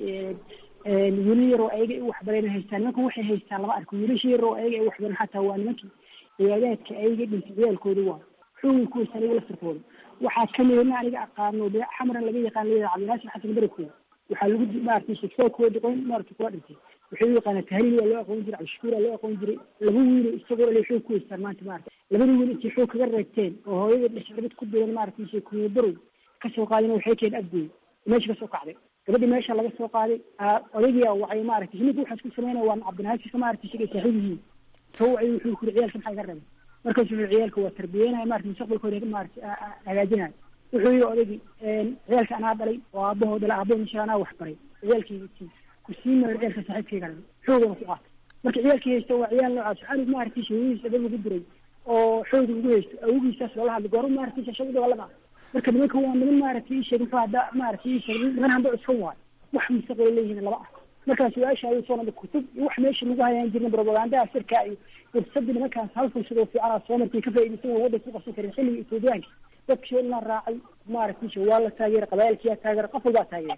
wiilal yaroo ayaga ay waxbareen haystaan. nimanka waxay haystaan lama arko. wiilasha yaroo ayaga ay waxbareen xataa waa nimankii ciyaadaadka ayaga dhintay ciyaalkooda waa xoogay ku haystaan ayaga laftarkooda. waxaa kamidna aniga aqaano xamran laga yaqaan leeyahay cabdinaasir xasan barakooda. waxaa lagu maaragtay sheegkooda dhiqoyn maaragtay kuwa dhintay wuxuu yaqaanaa tahliil waa loo aqoon jiray, cabdishakuur waa loo aqoon jiray. laba wiil isagoo le xoog ku haystaan maanta maaragtay. labada wiil intay xoog kaga reegteen oo hooyada dhashabad ku diran maaragtay sheekuyo barow kasoo qaadina waxay keen abgoy meesha kasoo kacday. gabadhii meesha laga soo qaaday odaygiia wacay maaragtay ninka waxaas ku sameynaya waa cabdinaasirka maaragtay sheegay saaxiib yihiin. soo wacay wuxuu kuri ciyaalka maxaa iga rabay. markaas wuxuu ciyaalka waa tarbiyeynaya maaragtay mustaqbalkooda maaragtay hagaajinaya. wuxuu yidhi odaygii ciyaalka anaa dhalay oo aabahoo dhalay, aabahoo insha anaa wax baray, ciyaalkayga ku sii maayo ciyaalka saaxiibkayga dhalay xoogana ku qaatay. marka ciyaalkii haysta waa ciyaal noocaas xalig maaragtay shawadiisa dad lagu diray oo xoog ugu haysto awgiisaas loola hadlay goor maaragtay shawada waa laga. marka nimanka waa niman maaragtay sheeg muxuu hadda maaragtay sheeg niman hamba iskan waayo wax mustaqbal leeyihiin laba ah. marka su-aasha ay soo nada kutub iyo wax meesha lagu hayaan jirna propagandaha sirka iyo fursad nimankaas hal fursad oo fiican soo markay ka faa'iideysan waa wadda ku qabsan karin xilliga Itoobiyaanka. dadka la raacay maaragtay waa la taageeray, qabaa'ilkiyaa taageeray, qof walbaa taageeray.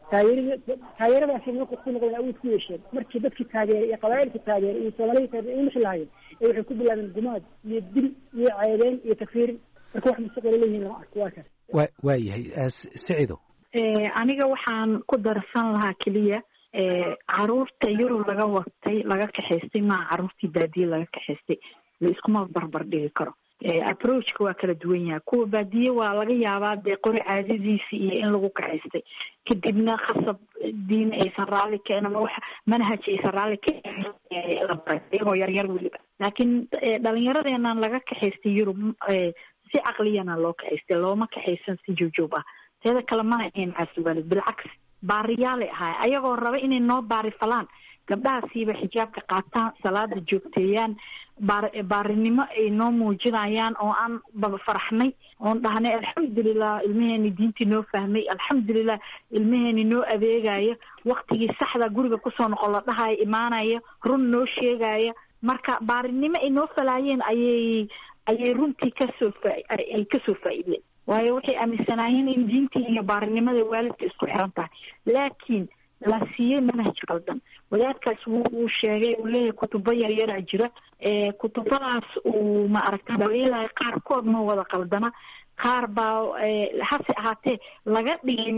taageeradaasi marka ku noqdeen awood ku yeesheen markii dadkii taageeray iyo qabaa'ilkii taageeray iyo soomaalidii taageeray mixi lahaayeen waxay ku bilaabeen gumaad iyo dil iyo ceebeen iyo takfiirin marka wax mustaqbal leeyihiin lama arko waa kaas waayahay sicido aniga waxaan ku darsan lahaa keliya caruurta yurub laga watay laga kaxaystay maa caruurtii baadiye laga kaxaystay la iskuma barbar dhigi karo approachka waa kala duwan yahay kuwa baadiye waa laga yaabaa dee qori caadadiisi iyo in lagu kaxaystay kadibna khasab diin aysan raalli keen ama wax manhaj aysan raalli keen la baray iyagoo yaryar weliba laakiin dhalinyaradeenan laga kaxaystay yurub si caqliyana loo kaxaystay looma kaxaysan si joogjoog ah teeda kale mana ahayn caasiwaalid bilcagsi baariyaalay ahaay ayagoo raba inay noo baari falaan gabdhahaasiiba xijaabka qaataan salaada joogteeyaan baarinimo ay noo muujinayaan oo aan baba faraxnay oon dhahnay alxamdulilah ilmaheeni diintii noo fahmay alxamdulilah ilmaheeni noo adeegaya waktigii saxda guriga kusoo noqon la dhahaya imaanaya run noo sheegaya marka baarinimo ay noo falaayeen ayay runtii ay kasoo faa'iideen waayo waxay aaminsanaayeen in diintii iyo baarinimada waalidka isku xiran tahay laakiin la siiyey manhaj qaldan wadaadkaas wuu sheegay uu leeyahay kutubo yaryaraa jira kutubadaas uu maaragtay dhaliilaya qaarkood ma wada qaldana qaar baa hase ahaatee laga dhigay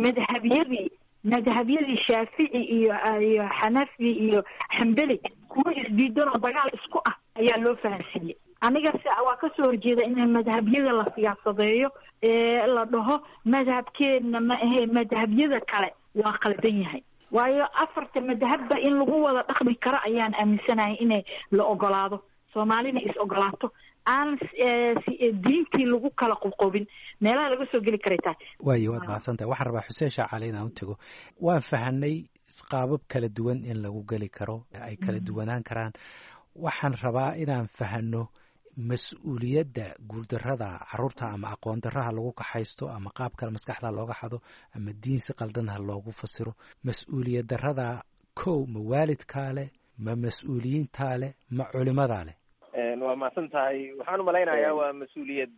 madhabyadii shaafici iyo xanafi iyo xambeli kuwa isdiidan oo dagaal isku ah ayaa loo fahansiiyey aniga waa kasoo horjeeda in madhabyada la siyaasadeeyo la dhaho madhabkeedna ma ahe madhabyada kale waa qaldan yahay waayo afarta madhabba in lagu wada dhaqmi karo ayaan aaminsanahay inay la ogolaado soomaalina is ogolaato aan diintii lagu kala qobqobin meelaha laga soo geli karay tahay waayo waad mahadsantahay waxaan rabaa xuseen shaacali inaan u tego waan fahanay qaabab kala duwan in lagu geli karo ay kala duwanaan karaan waxaan rabaa inaan fahano mas-uuliyadda guurdarrada caruurta ama aqoon darraha lagu kaxaysto ama qaab kale maskaxda looga xado ama diin si qaldanha loogu fasiro mas-uuliyad darrada kow ma waalidkaa leh ma mas-uuliyiintaa leh ma culimadaa leh waa mahadsan tahay waxaan umalaynayaa waa mas-uuliyad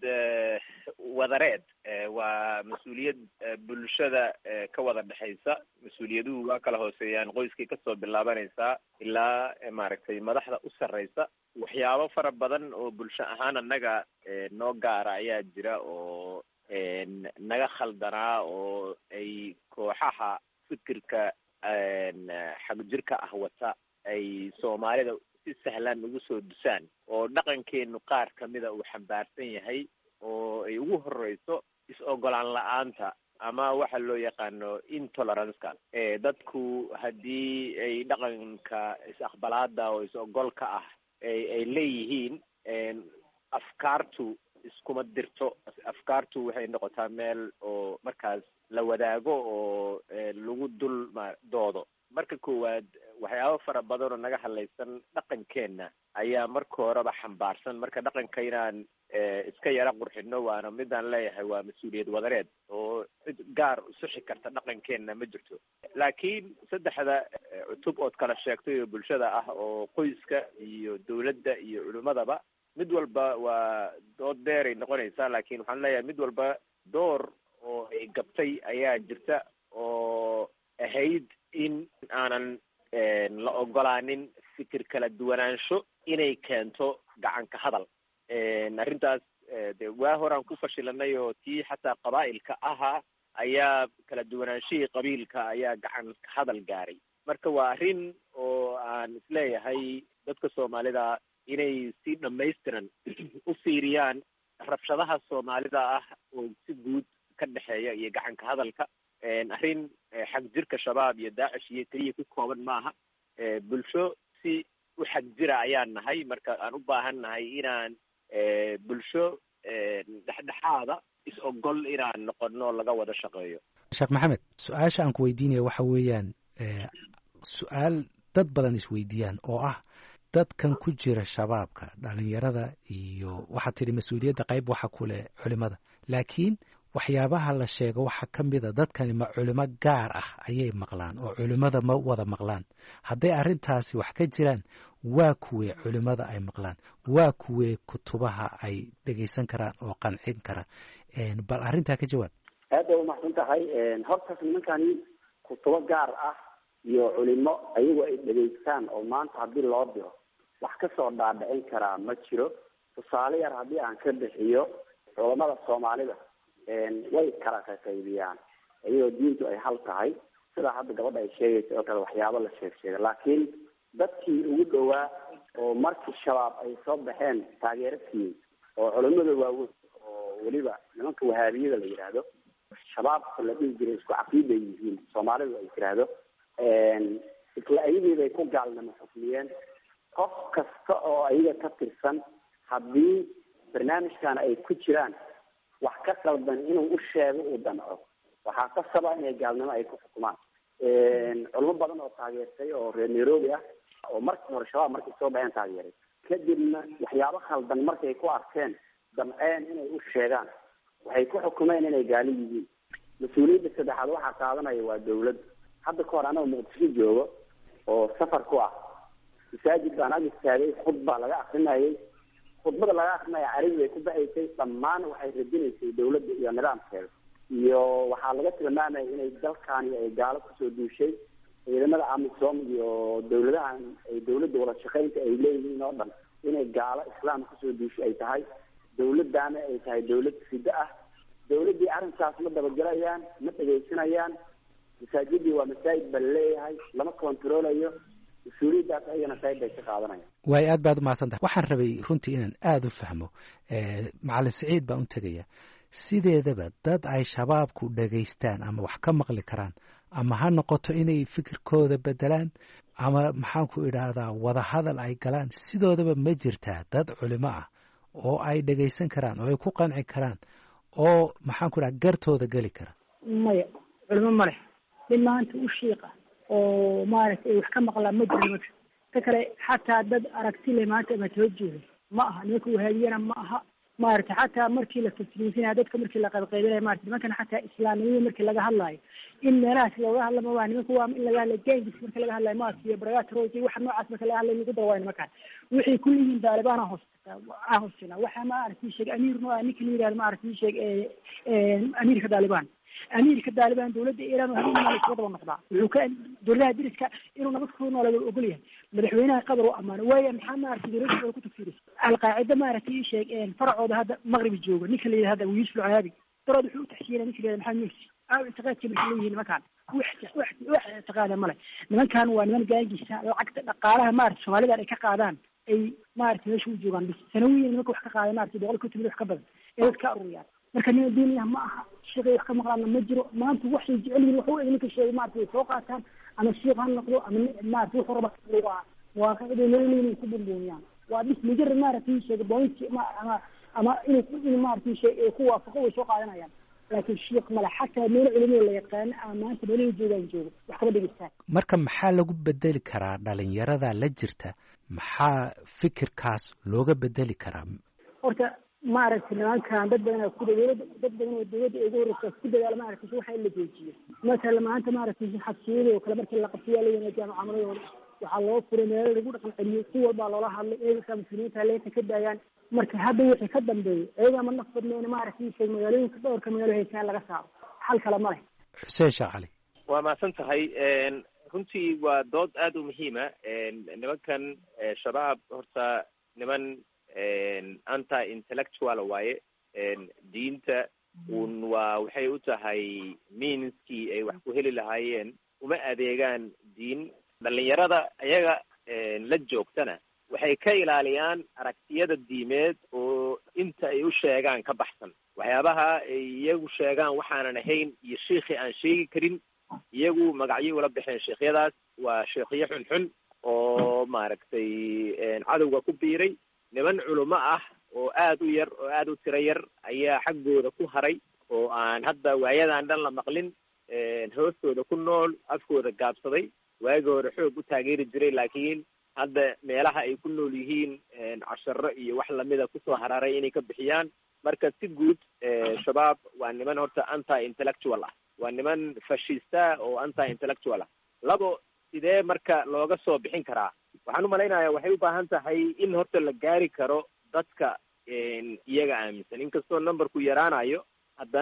wadareed waa mas-uuliyad bulshada ka wada dhexaysa mas-uuliyaduhu waa kala hooseeyaan qoyskay kasoo bilaabanaysaa ilaa maaragtay madaxda u sarreysa waxyaabo fara badan oo bulsho ahaan annaga noo gaara ayaa jira oo naga khaldanaa oo ay kooxaha fikirka xagjirka ah wata ay soomaalida si sahlan ugu soo dusaan oo dhaqankeenu qaar kamida uu xambaarsan yahay oo ay ugu horeyso is-ogolaan la-aanta ama waxa loo yaqaano intolerance-ka dadku haddii ay dhaqanka is-aqbalaada oo is-ogolka ah ay leeyihiin afkaartu iskuma dirto afkaartu waxay noqotaa meel oo markaas la wadaago oo lagu dul doodo marka koowaad waxyaabo fara badan oo naga hadlaysan dhaqankeenna ayaa marka horeba xambaarsan marka dhaqanka inaan iska yara qurxino waana midaan leeyahay waa mas-uuliyad wadareed oo cid gaar usuxi karta dhaqankeenna ma jirto laakiin saddexda cutub ood kala sheegtay oo bulshada ah oo qoyska iyo dawladda iyo culimadaba mid walba waa dood dheeray noqonaysaa laakiin waxaan leeyahay mid walba door oo ay gabtay ayaa jirta oo ahayd in aanan la ogolaanin fikir kala duwanaansho inay keento gacanka hadal arrintaas de waa horaan ku fashilanay oo tii xataa qabaa'ilka ahaa ayaa kala duwanaanshihii qabiilka ayaa gacanka hadal gaaray marka waa arrin oo aan isleeyahay dadka soomaalida inay si dhamaystiran u fiiriyaan rabshadaha soomaalida ah oo si guud ka dhexeeya iyo gacanka hadalka arrin xag jirka shabaab iyo daacish iyo keliya ku kooban maaha bulsho si u xag jira ayaan nahay marka aan u baahan nahay inaan bulsho dhexdhexaada is-ogol inaan noqono laga wada shaqeeyo sheekh maxamed su-aasha aan ku weydiinaya waxa weeyaan su-aal dad badan isweydiiyaan oo ah dadkan ku jira shabaabka dhalinyarada iyo waxaad tidhi mas-uuliyadda qayb waxa ku leh culimada laakiin waxyaabaha la sheego waxaa ka mid a dadkani ma culimo gaar ah ayay maqlaan oo culimada ma wada maqlaan hadday arrintaasi wax ka jiraan waa kuwee culimada ay maqlaan waa kuwee kutubaha ay dhegaysan karaan oo qancin kara bal arrintaa ka jawaab aad bay umahadsan tahay hortaas nimankani kutubo gaar ah iyo culimo ayagu ay dhegaystaan oo maanta haddii loo diro wax kasoo dhaadhicin karaa ma jiro. tusaale yar haddii aan ka bixiyo, culamada soomaalida way kala qaybiyaan iyadoo diintu ay hal tahay, sidaa hadda gabadha ay sheegaysa oo kale waxyaabo la sheegay. laakiin dadkii ugu dhowaa oo markii shabaab ay soo baxeen taageero siiyey oo culimada waaweyn oo weliba nimanka wahaabiyada la yidhaahdo, shabaabka la dhihi jiray isku caqiida yihiin soomaalidu ay tiraahdo, isla ayadeeday ku gaalnimo xukmiyeen. qof kasta oo ayaga ka tirsan haddii barnaamijkan ay ku jiraan wax ka qaldan inuu u sheego uu danco, waxaa kasaba inay gaalnimo ay ku xukumaan. culimo badan oo taageertay oo reer Nairobi ah oo markii hore shabaab markay soo baxeen taageeray, kadibna waxyaabo khaldan markay ku arkeen damceen inay u sheegaan, waxay ku xukumeen inay gaali yihiin. mas-uuliyadda saddexaad waxaa qaadanaya waa dawlad. hadda ka hor anagoo muqdisho joogo oo safar ku ah, masaajid baan ag istaagay, khudbaa laga akrinayay. khudbada laga akrinaya carabi bay ku baxaysay, dhammaan waxay radinaysay dawladda iyo nidaamkeeda, iyo waxaa laga tilmaamaya inay dalkaani ay gaalo kusoo duushay. ciidamada amisom iyo dawladahan ay dawladda wada shaqaynta ay leeyihiin oo dhan inay gaalo islaam kusoo duushay ay tahay, dawladdaana ay tahay dawlad fida ah. dawladdii arrinkaas ma dabagelayaan, ma dhegaysanayaan. masaajidii waa masaajid baa laleeyahay, lama kontaroolayo. mas-uuliyaddaas ayagana qayb bay ka qaadanayaan. waay aad baad umahadsantahay. waxaan rabay runtii inaan aada u fahmo, macalin Siciid baan u tegaya. sideedaba dad ay shabaabku dhegaystaan ama wax ka maqli karaan, ama ha noqoto inay fikirkooda bedelaan, ama maxaanku idhaahdaa wadahadal ay galaan, sidoodaba ma jirtaa dad culimo ah oo ay dhegaysan karaan oo ay ku qanci karaan oo maxaanku idhaha gartooda geli kara? maya, culimo ma leh. nin maanta u shiiqa oo maaragtay wax ka maqlaa ma jiro. ta kale xataa dad aragti leh maanta ama soo jeeda ma aha. nimanka wahaabiyana ma aha. maaragtay xataa markii la tasriifinaya dadka markii la qaybqaybinaya maaragtay nimankan xataa islaamnimada markii laga hadlaayo in meelahaas looga hadla ma waa nimanka waa in laga hadla gengis marka laga hadlayo maaragtay iyo baragatroji waxa noocaas marka laga hadlayo lagu dawaayo nimankan wixii kullihiin Taliban hoosina waxa maaragtay sheeg amiir no ninka la yiraahdo maaragtay sheeg amiirka Taliban. amiirka Taliban dawladda Iran waxay inay soo daba noqdaa wuxuu ka dawladda diriska inuu nabad ku noolado ogol yahay. madaxweynaha qadar oo amaano waaya maxaa maaragtay dawladda ku tafsiiris al-qaacida maaragtay sheeg faracooda hadda maghribi jooga ninka la yiraahdo Yusuf al-Ayabi darad wuxuu taxsiinay ninka la yiraahdo Maxamed Yusuf اعتقادك بالحلوية المكان واحد اعتقاده مله nimankan waa niman gaangisa lacagta dhaqaalaha maaragtay Soomaalida ay ka qaadaan ay maaragtay meesha u joogaan bis sanawiyan nimanka wax ka qaadaan maaragtay 100 wax ka badan ee dadka ururiyaan. marka nin diiniya ma aha, shaqay wax ka maqlaan ma jiro. maanta wax ay jecel yihiin wuxuu idinka sheegay maaragtay soo qaataan ama sheekh han noqdo ama maaragtay wuxuu raba waa qeybay leeyihiin ku dambeeyaan. waa bis mujarrad maaragtay sheegay point ama inuu maaragtay sheegay ku waafaqo way soo qaadanayaan. laakiin sheekh mala xataa meel cilmi la yaqaan amaanta meel joogo wax kaba dhigistaan. marka maxaa lagu bedeli karaa dhalinyarada la jirta? maxaa fikirkaas looga bedeli karaa? horta maaragtay nimankan dad badan oo dawladda ugu horeysa ku dadaal maaragtay waxa la joojiyo. mesela maanta maaragtay xabsiyada oo kale markii la qabtiyo la yimid jaamacadooda waxaa loo furay meel lagu dhaqan celiyo si walba loola hadlay eedka muslimiinta leeyahay ka daayaan. marka hadda wixii ka dambeeyay ayaga ma nafadneena maaragtay sheeg magaalooyinka dhowrka magaalo heesaan laga saaro xal kale ma leh. Xuseen Sheekh Cali waa maasan tahay. runtii waa dood aad u muhiima. nimankan shabaab horta niman anti intellectual waaye. diinta waa waxay u tahay meanskii ay wax ku heli lahaayeen, uma adeegaan diin. dhalinyarada ayaga la joogtana waxay ka ilaaliyaan aragtiyada diimeed oo inta ay u sheegaan ka baxsan. waxyaabaha ay iyagu sheegaan waxaanan ahayn iyo sheikhi aan sheegi karin, iyagu magacyo ula baxeen sheekhyadaas waa sheekhyo xunxun oo maaragtay cadowga ku biiray. niman culimo ah oo aad u yar oo aad u tiro yar ayaa xaggooda ku haray oo aan hadda waayadan dhan la maqlin, hoostooda ku nool, afkooda gaabsaday. waagi hore xoog u taageeri jiray, laakiin hadda meelaha ay ku nool yihiin casharo iyo wax lamida kusoo hararay inay ka bixiyaan. marka si guud shabaab waa niman horta anti intellectual ah, waa niman fashista oo anti intellectual ah. labo, sidee marka looga soo bixin karaa? waxaan u malaynayaa waxay u baahan tahay in horta la gaari karo dadka iyaga aaminsan. inkastoo numberku yaraanayo, haddana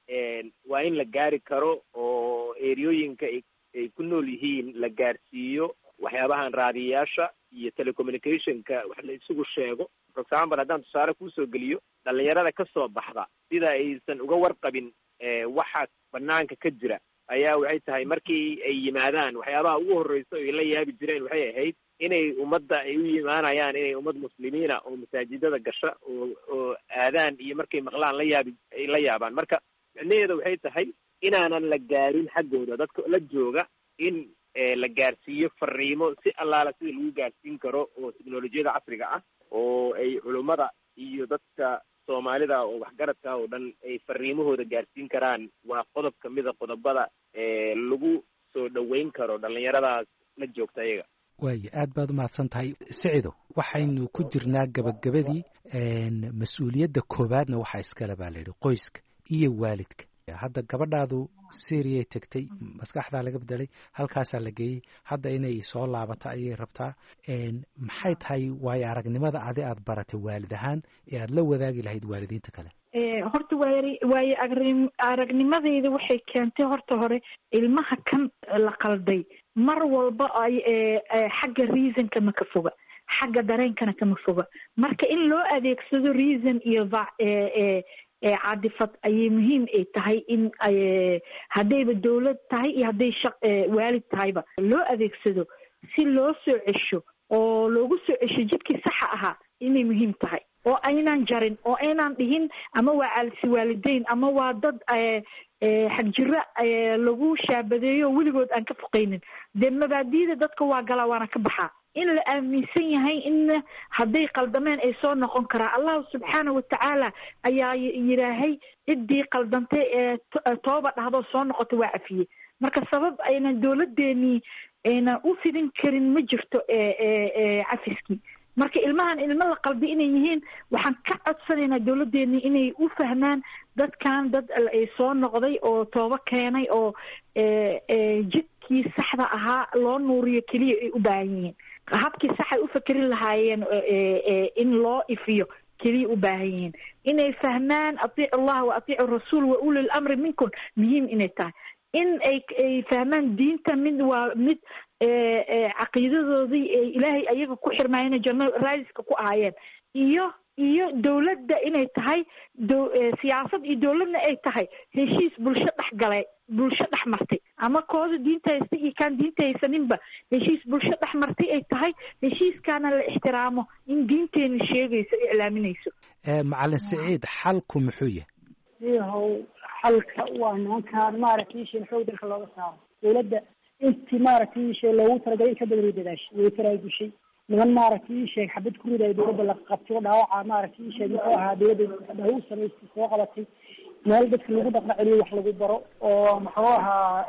waa in la gaari karo oo eriyooyinka ay ku nool yihiin la gaarsiiyo waxyaabahan raadiyayaasha iyo telecommunicationka wax la isugu sheego. For example, haddaan tusaale kusoo geliyo, dhalinyarada kasoo baxda sida aysan uga warqabin waxa banaanka ka jira ayaa waxay tahay markii ay yimaadaan waxyaabaha ugu horreysa ay la yaabi jireen waxay ahayd inay ummadda ay u yimaanayaan inay ummad muslimiina oo masaajidada gasha oo aadaan iyo markay maqlaan ay la yaabaan. marka micnaheedu waxay tahay inaanan la gaarin xaggooda dadka la jooga in la gaarsiiyo fariimo si allaala sida lagu gaarsiin karo oo teknolojiyada casriga ah oo ay culummada iyo dadka soomaalida oo waxgaradka oo dhan ay fariimahooda gaarsiin karaan. waa qodob kamida qodobada lagu soo dhaweyn karo dhalinyaradaas la joogta ayaga. waaya aad baad umahadsan tahay sicido. waxaynu ku jirnaa gabagabadii mas-uuliyadda koowaadna waxaa iskale baa layidhi qoyska iyo waalidka. hadda gabadhaadu Syria tagtay, maskaxdaa laga bedelay, halkaasaa la geeyey, hadda inay soo laabato ayay rabtaa. maxay tahay waayo aragnimada aad baratay waalid ahaan ee aad la wadaagi lahayd waalidiinta kale? horta waayo aragnimadeyda waxay keentay horta hore ilmaha kan la qalday mar walba ay xagga reasonka ma ka foga, xagga dareenkana kama foga. marka in loo adeegsado reason iyo cadifad ayay muhiim ay tahay in haddayba dawlad tahay iyo hadday waalid tahayba loo adeegsado si loo soo cesho oo loogu soo cesho jidkii saxa ahaa inay muhiim tahay, oo aynaan jarin, oo aynaan dhihin ama waa caalisi waalideyn ama waa dad xagjiro lagu shaabadeeyo oo weligood aan ka foqaynin. dee mabaadiida dadka waa galaa waana ka baxaa. in la aaminsan yahay in hadday qaldameen ay soo noqon karaa. allahu subxaana watacaala ayaa yidhaahay ciddii qaldantay ee tooba dhahdo soo noqota waa cafiyey. marka sabab aynan dawladeenii aynan u fidin karin ma jirto cafiskii. marka ilmahan ilmo la qalbi inay yihiin waxaan ka codsanaynaa dawladeenii inay u fahmaan dadkan dad ay soo noqday oo tooba keenay oo jidkii saxda ahaa loo nuuriyo keliya ay u baahan yihiin. habkii saxay u fakerin lahaayeen in loo ifiyo keliya u baahan yihiin. inay fahmaan atiicu allah wa atiicu rasuul wa ulil amri minkum muhiim inay tahay. in ay fahmaan diinta mid waa mid caqiidadoodii ilaahay ayaga ku xirmaayeen janno raadiska ku ahaayeen, iyo dawladda inay tahay siyaasad iyo dawladna ay tahay heshiis bulsho dhexgalay, bulsho dhex martay, ama kooda diinta haysta iyo kaan diinta haysaninba heshiis bulsho dhex martay ay tahay. heshiiskaana la ixtiraamo in diinteena sheegayso iclaaminayso. macalin Siciid, xalku muxuu yahay? iyahow xalka waa nimankaan maaragtay xoog dalka looga saaro. dawladda intii maaragtay loogu talagalay in ka badan way dadaashay, way taraagushay. niman maaragtay xabad ku riday dawladda la qabtay dhaawaca maaragtay muxuu ahaa dawladda u samaystay soo qabatay meel dadka lagu dhaqna celiyo wax lagu baro oo muxuu ahaa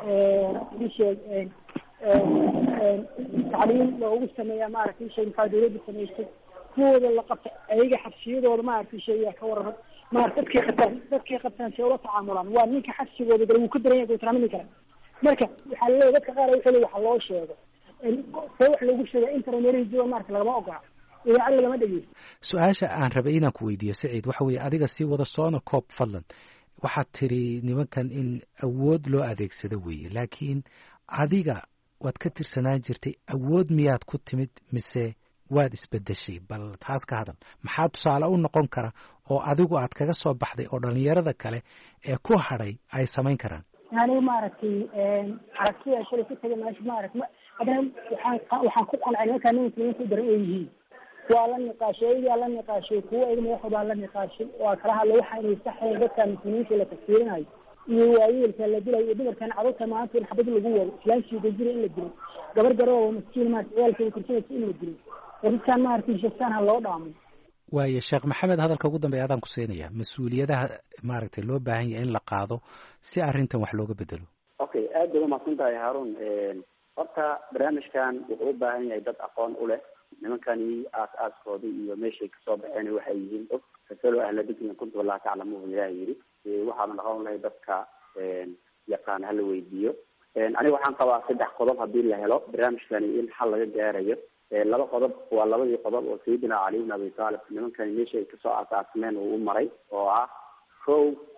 tacliim loogu sameeya maaragtay maxaa dawladda samaystay. kuwooda la qabtay ayaga xabsiyadooda maaragtay ka warrama dadkii qabtaan si ula tacaamulaan. waa ninka xabsigooda gala wuu ka daran yahay guutaraamin kara. marka waxaa laleeyahay dadka qaar wuxuu waxa loo sheego see wax loogu sheega internerijooda maarata lagama ogola, idaacad lagama dhegeysto. su-aasha aan rabay inaan ku weydiiyo Siciid waxa weeye adiga sii wada soona koob fadlan. waxaad tiri nimankan in awood loo adeegsado weeye, laakiin adiga waad ka tirsanaan jirtay. awood miyaad ku timid mise waad isbedeshay? bal taas ka hadal. maxaa tusaale u noqon kara oo adigu aad kaga soo baxday oo dhalinyarada kale ee ku hadhay ay samayn karaan? aniga maaragtay aragtida shalay ku tagay meesha maaragtay haddana waxaan ku qancay nimankaa nimanka u daran oo yihiin. waa la niqaashay, ayagaa la niqaashay, kuwa ayaga madaxda baa la niqaashay. waa kala hadla waxa inay saxayn dadka muslimiinta la tafsiirinayo iyo waayeelka la dilayo iyo dumarkan carruurta maanta in xabad lagu wado, islaamsiga jira in la dilo, gabar garoo maskiin maarata ciyaalkeeda korsanaysa in la dilo. dadkan maaragtay shastaan ha loo dhaamo. waayo sheekh maxamed, hadalka ugu dambeeya adaan ku siinaya mas-uuliyadaha maaragtay loo baahan yahay in la qaado si arrintan wax looga bedelo. okay, aad bay umahadsan tahay haarun. horta barnaamijkan wuxuu u baahan yahay dad aqoon u leh. nimankani aas-aaskooda iyo meeshay kasoo baxeen waxay yihiin og fasalo ahla dikrin kuntum laa taclamuun ilaah yidhi. waxaana dhaqan lahay dadka yaqaan hala weydiiyo. aniga waxaan qabaa 3 qodob haddii la helo barnaamijkani in xal laga gaarayo. 2 qodob waa 2 qodob oo sayidina cali ibn abi talib nimankani meesha ay kasoo aasaasmeen uu u maray, oo ah kow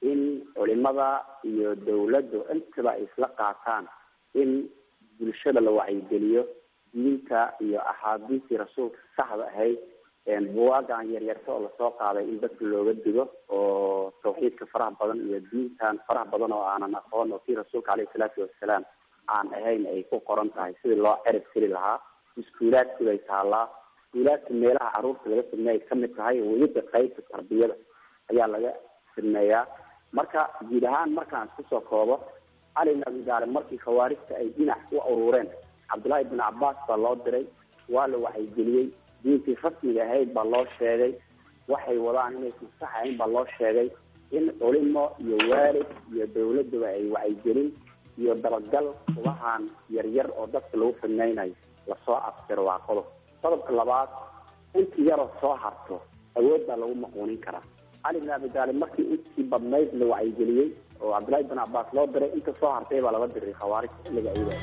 in culimada iyo dawladdu intaba ay isla qaataan in bulshada la wacyigeliyo diinta iyo axaadiistii rasuulka saxda ahayd buwaagan yaryarta oo lasoo qaaday in dadka looga digo oo tawxiidka faraha badan iyo diintan faraha badan oo aanan aqoon oo kii rasuulka caleyhi salaatu wasalaam aan ahayn ay ku qoran tahay sidii loo cirib tiri lahaa. iskuulaadkii bay taallaa. iskuulaadka meelaha caruurta laga sameeyay kamid tahay weliba qaybta tarbiyada ayaa laga sameeyaa. marka guud ahaan markaan isku soo koobo cali ibn abi taalib markii khawaarijta ay dhinac u urureen cabdullaahi ibn cabbaas baa loo diray, waa la wacyigeliyey, diintii rasmiga ahayd baa loo sheegay, waxay wadaan inaysan sax ahayn baa loo sheegay, in culimo iyo waalid iyo dawladaba ay wacyigelin iyo dabagal kubahan yaryar oo dadka lagu fidnaynayo lasoo afjiro waa qodobka labaad. intii yaroo soo harto awood baa lagu maquunin karaa. cali ibn abi taalib markii intii badnayd la wacyigeliyey oo cabdullaahi ibn cabbaas loo diray, inta soo hartay baa laga diray khawaarijta xilliga ayada.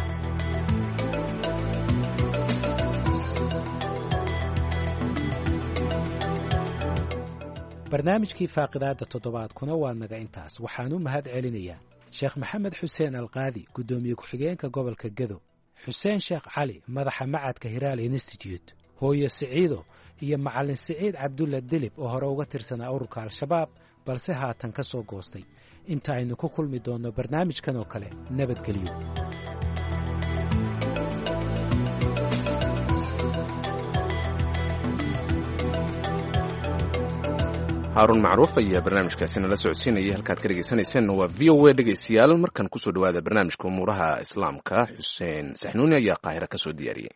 barnaamijkii faaqidaada toddobaadkuna waa naga intaas. waxaan u mahad celinayaa sheekh maxamed xuseen alqaadi, guddoomiye ku-xigeenka gobolka Gedo, xuseen sheekh cali, madaxa macadka Hiraal Institute, hooyo Siciido iyo macallin Siciid Cabdulla Dilib oo hore uga tirsanaa ururka Al-Shabaab balse haatan ka soo goostay. inta aynu ku kulmi doonno barnaamijkan oo kale, nabadgelyo. haaruun macruuf ayaa barnaamijkaasina la socodsiinayay. halkaad ka dhegeysanayseena waa v o a dhegeystayaal. markan kusoo dhawaada barnaamijka umuuraha islaamka. xuseen saxnuuni ayaa qaahira ka soo diyaariyey.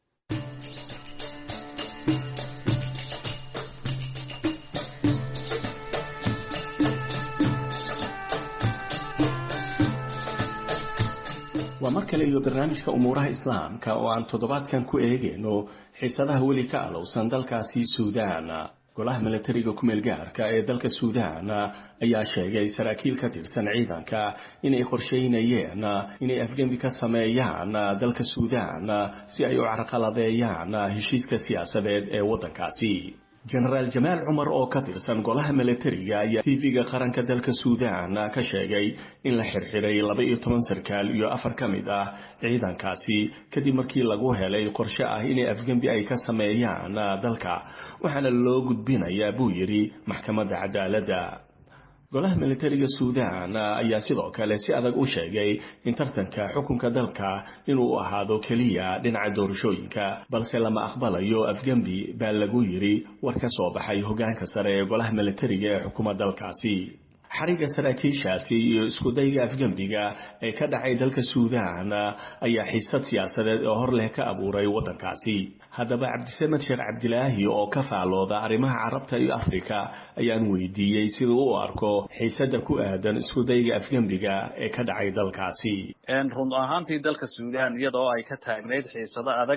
waa mar kale iyo barnaamijka umuuraha islaamka oo aan toddobaadkan ku eegayno xiisadaha weli ka alowsan dalkaasi suudaan. golaha milatariga ku-meel gaarka ee dalka suudaan ayaa sheegay saraakiil ka tirsan ciidanka inay qorsheynayeen inay afgembi ka sameeyaan dalka suudaan si ay u carqaladeeyaan heshiiska siyaasadeed ee waddankaasi. jenaraal jamaal cumar oo ka tirsan golaha milatariga ayaa tv-ga qaranka dalka suudaan ka sheegay in la xirxiray 12 sarkaal iyo 4 ka mid ah ciidankaasi kadib markii lagu helay qorshe ah inay afgembi ay ka sameeyaan dalka, waxaana loo gudbinayaa buu yidhi maxkamadda cadaaladda. golaha milatariga suudaan ayaa sidoo kale si adag u sheegay in tartanka xukunka dalka inuu ahaado keliya dhinaca doorashooyinka, balse lama aqbalayo afgembi baa lagu yidhi war ka soo baxay hoggaanka sare ee golaha milatariga ee xukuumadda dalkaasi. xariga saraakiishaasi iyo iskudayga afgembiga ee ka dhacay dalka suudaan ayaa xiisad siyaasadeed oo hor leh ka abuuray waddankaasi. haddaba cabdisamed sheekh cabdilaahi oo ka faalooda arrimaha carabta iyo afrika ayaan weydiiyey siduu u arko xiisadda ku aadan iskudayga afgembiga ee ka dhacay dalkaasi. run ahaantii dalka suudaan iyadoo ay ka taagnayd xiisado adag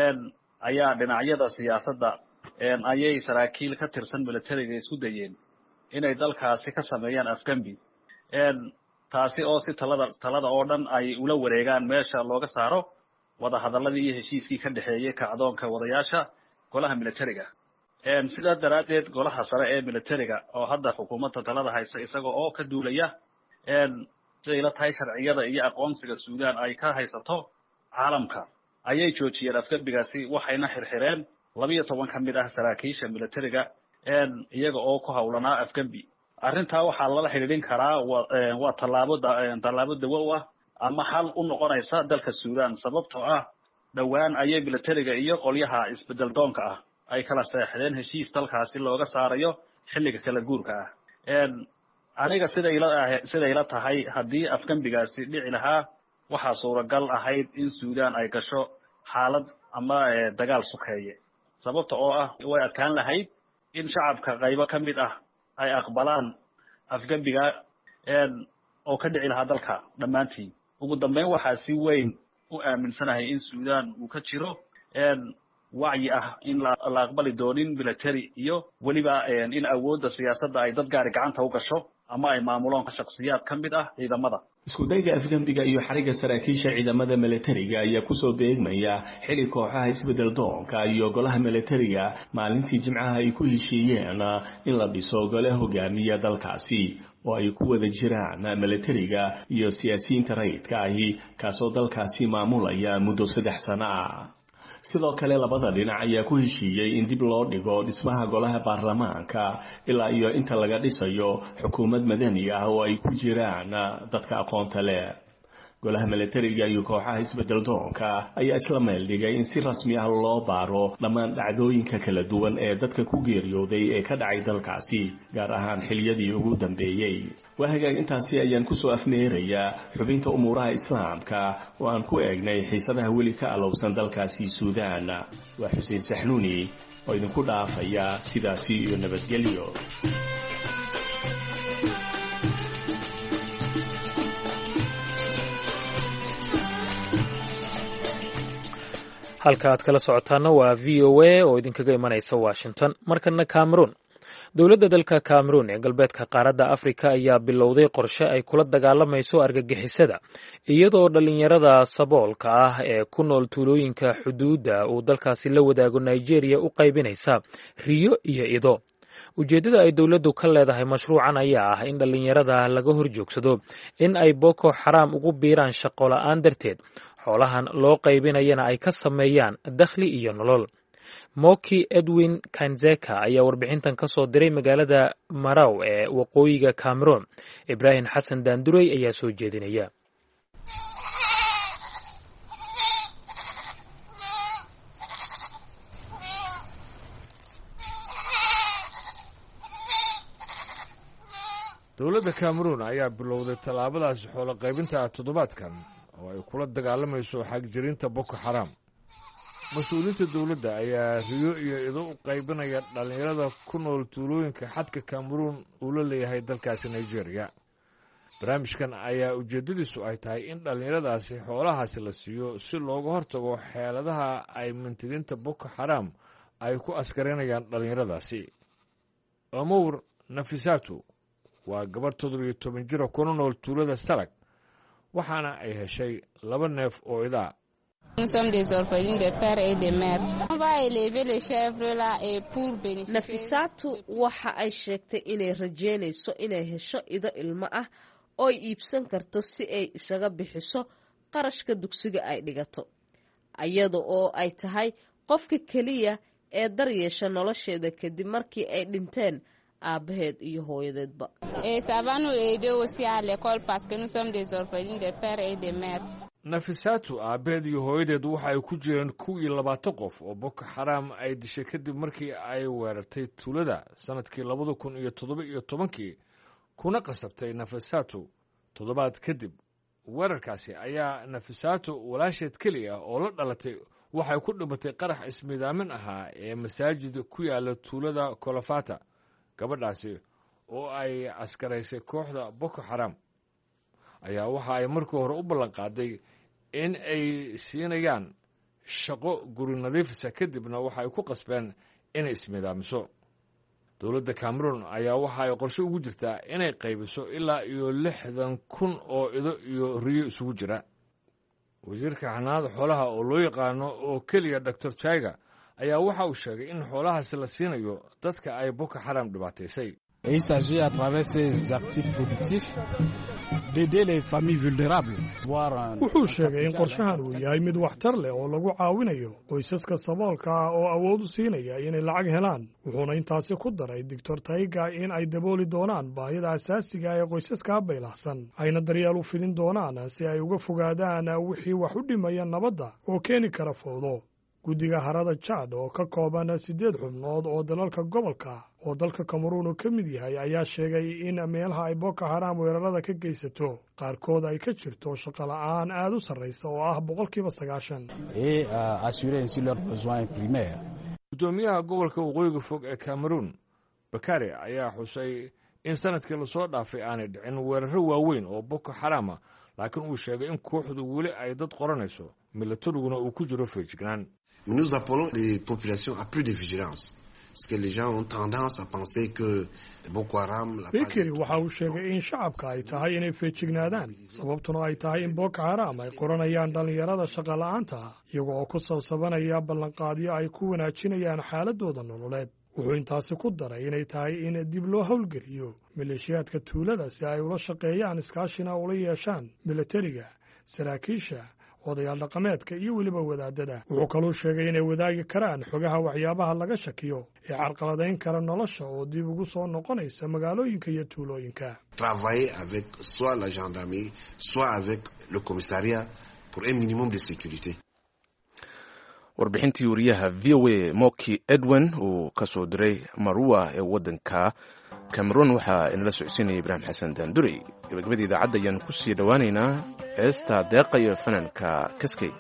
ayaa dhinacyada siyaasadda ayay saraakiil ka tirsan milatariga isku dayeen inay dalkaasi ka sameeyaan afgembi, taasi oo si talada oo dhan ay ula wareegaan meesha looga saaro wadahadaladii iyo heshiiskii ka dhexeeyey kacdoonka wadayaasha golaha milatariga. sidaa daraaddeed golaha sare ee milatariga oo hadda xukuumadda talada haysa isaga oo ka duulaya siday la tahay sharciyada iyo aqoonsiga suudaan ay ka haysato caalamka ayay joojiyeen afgembigaasi, waxayna xirxireen 12 ka mid ah saraakiisha milatariga iyaga oo ku hawlanaa afgembi. arrintaa waxaa lala xidhiidhin karaa waa tallaabo dawo ah ama xal u noqonaysa dalka suudaan, sababtoo ah dhowaan ayay milatariga iyo qolyaha isbedel doonka ah ay kala seexdeen heshiis dalkaasi looga saarayo xilliga kala guurka ah. aniga siday la tahay haddii afgembigaasi dhici lahaa waxaa suuragal ahayd in suudaan ay gasho xaalad ama dagaal sukeeye, sababta oo ah way adkaan lahayd in shacabka qaybo ka mid ah ay aqbalaan afgembiga oo ka dhici lahaa dalka dhammaantiin. ugu dambeyn waxaa si weyn u aaminsanahay in suudaan uu ka jiro wacyi ah in la aqbali doonin military iyo weliba in awoodda siyaasadda ay dad gaari gacanta u gasho ama ay maamuloon shakhsiyaad ka mid ah ciidamada. isku dayga afgembiga iyo xariga saraakiisha ciidamada militariga ayaa kusoo beegmaya xili kooxaha isbedel doonka iyo golaha militariga maalintii jimcaha ay ku heshiiyeen in la dhiso gole hogaamiya dalkaasi oo ay ku wada jiraan militariga iyo siyaasiyiinta rayidka ahi kaasoo dalkaasi maamulaya muddo 3 sano ah. sidoo kale labada dhinac ayaa ku heshiiyey in dib loo dhigo dhismaha golaha baarlamaanka ilaa iyo inta laga dhisayo xukuumad madani ah oo ay ku jiraan dadka aqoonta leh. golaha militariga iyo kooxaha isbedel doonka ayaa isla meel dhigay in si rasmi ah loo baaro dhammaan dhacdooyinka kala duwan ee dadka ku geeriyooday ee ka dhacay dalkaasi gaar ahaan xiliyadii ugu dambeeyey. waa hagaag intaasi ayaan kusoo afmeerayaa xubinta umuuraha islaamka oo aan ku eegnay xiisadaha weli ka alowsan dalkaasi Suudaan. waa Xuseen Saxnuuni oo idinku dhaafaya sidaasi iyo nabadgelyo. halka aad kala socotaana waa v o a oo idinkaga imanaysa washington. markana cameroon. dowladda dalka cameroon ee galbeedka qaaradda afrika ayaa bilowday qorshe ay kula dagaalamayso argagixisada iyadoo dhalinyarada saboolka ah ee ku nool tuulooyinka xuduudda uu dalkaasi la wadaago nigeria u qaybinaysa riyo iyo ido. ujeeddada ay dowladdu ka leedahay mashruucan ayaa ah in dhalinyarada laga horjoogsado in ay boko xaraam ugu biiraan shaqo la'aan darteed xoolahan loo qaybinayana ay ka sameeyaan dakhli iyo nolol. moki edwin kanzeka ayaa warbixintan ka soo diray magaalada maraw ee waqooyiga cameroon. ibraahim xasan daandurey ayaa soo jeedinaya. dowladda cameroon ayaa bilowday tallaabadaasi xoolo qaybinta toddobaadkan oo ay kula dagaalamayso xagjirinta boko xaraam. mas-uuliyiinta dowladda ayaa riyo iyo ido u qaybinaya dhallinyarada ku nool tuulooyinka xadka cameroon uu la leeyahay dalkaasi nigeria. barnaamijkan ayaa ujeeddadiisu ay tahay in dhallinyaradaasi xoolahaasi la siiyo si looga hortago xeeladaha ay mintidiinta boko xaraam ay ku askarinayaan dhallinyaradaasi. omowr nafisatu waa gabar 17 jir kuna nool tuulada salag waxaana ay heshay 2 neef oo idaa. nafisatu waxa ay sheegtay inay rajeynayso inay hesho ido ilmo ah oo ay iibsan karto si ay isaga bixiso qarashka dugsiga ay dhigato iyada oo ay tahay qofka keliya ee daryeesha nolosheeda kadib markii ay dhinteen aabaheed iyo hooyadeedba. nafisatu aabaheed iyo hooyadeed waxa ay ku jireen 20 qof oo boko xaraam ay dishay kadib markii ay weerartay tuulada sanadkii 2017 kuna qasabtay nafisatu toddobaad kadib. weerarkaasi ayaa nafisatu walaasheed keliya oo la dhalatay waxay ku dhimatay qarax ismiidaamin ahaa ee masaajid ku yaala tuulada kolofata. gabadhaasi oo ay askaraysay kooxda boko xaraam ayaa waxa ay markii hore u ballan qaaday in ay siinayaan shaqo guri nadiifisa kadibna waxa ay ku qasbeen inay ismiidaamiso. dowladda cameroon ayaa waxa ay qorshe ugu jirtaa inay qaybiso ilaa iyo 60,000 oo ido iyo riyo isugu jira. wasiirka xanaanada xoolaha oo loo yaqaano oo keliya dr tiger ayaa waxa uu sheegay in xoolahaasi la siinayo dadka ay boko xaraam dhibaataysay. il s'agit à travers ces actifs productifs d'aider les familles vulnérables. wuxuu sheegay in qorshahan uu yahay mid waxtar leh oo lagu caawinayo qoysaska saboolka ah oo awood u siinaya inay lacag helaan. wuxuuna intaasi ku daray doctor taiga in ay dabooli doonaan baahida asaasiga ee qoysaska baylahsan ayna daryeel u fidin doonaan si ay uga fogaadaan wixii wax u dhimaya nabadda oo keeni kara fowdo. guddiga harada Chad oo ka kooban 8 xubnood oo dalalka gobolka oo dalka Cameroon ka mid yahay ayaa sheegay in meelaha ay Boko Haram weerarada ka geysato qaarkood ay ka jirto shaqo la'aan aad u sarreysa oo ah 90%. et assurer ainsi leurs besoins primaires. gudoomiyaha gobolka waqooyiga fog ee Cameroon Bakari ayaa xusay in sanadkii la soo dhaafay aanay dhicin weeraro waaweyn oo Boko Haram laakiin uu sheegay in kooxdu weli ay dad qoranayso milatariguna uu ku jiro feejignaan. Nous appelons les populations à plus de vigilance. Parce que les gens ont tendance à penser que Boko Haram... Bekeri waxa uu sheegay in shacabka ay tahay inay feejignaadaan sababtuna ay tahay in Boko Haram ay qoranayaan dhalinyarada shaqo la'aanta iyaga oo ku sabsabanaya ballanqaadyo ay ku wanaajinayaan xaaladooda nololeed. wuxuu intaasi ku daray inay tahay in dib loo howlgeliyo maleeshiyaadka tuulada si ay ula shaqeeyaan iskaashina ula yeeshaan milatariga saraakiisha odayaal dhaqameedka iyo weliba wadaadada. wuxuu kaluu sheegay inay wadaagi karaan xogaha waxyaabaha laga shakiyo ee carqaladayn kara nolosha oo dib ugu soo noqonaysa magaalooyinka iyo tuulooyinka. Travailler avec soit la gendarmerie soit avec le commissariat pour un minimum de sécurité. warbixintii wariyaha VOA Moki Edwin uu ka soo diray Marua ee waddanka Cameroon waxaa inala socodsiinaya Ibraahim Xasan Daandurey. gabagabada idaacadda ayaan ku sii dhawaaneynaa heesta deeqa iyo fanaanka Kaskay.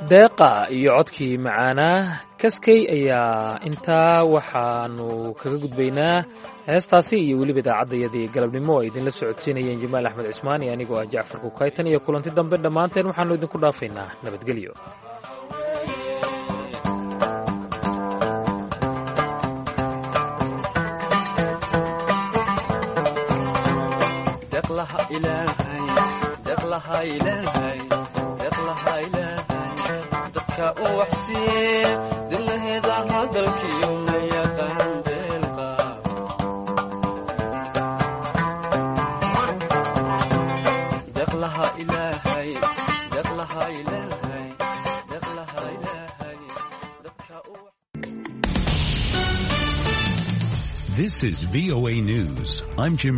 deeqa iyo codkii macaanaa kaskay ayaa intaa waxaanu kaga gudbaynaa heestaasi iyo weliba idaacaddayadii galabnimo ay idinla socodsiinayeen jamaal axmed cismaan iyo anigoo ah jacfar kukaytan iyo kulanti dambe dhammaanteen waxaanu idinku dhaafaynaa nabadgelyo. This is VOA News. I'm Jim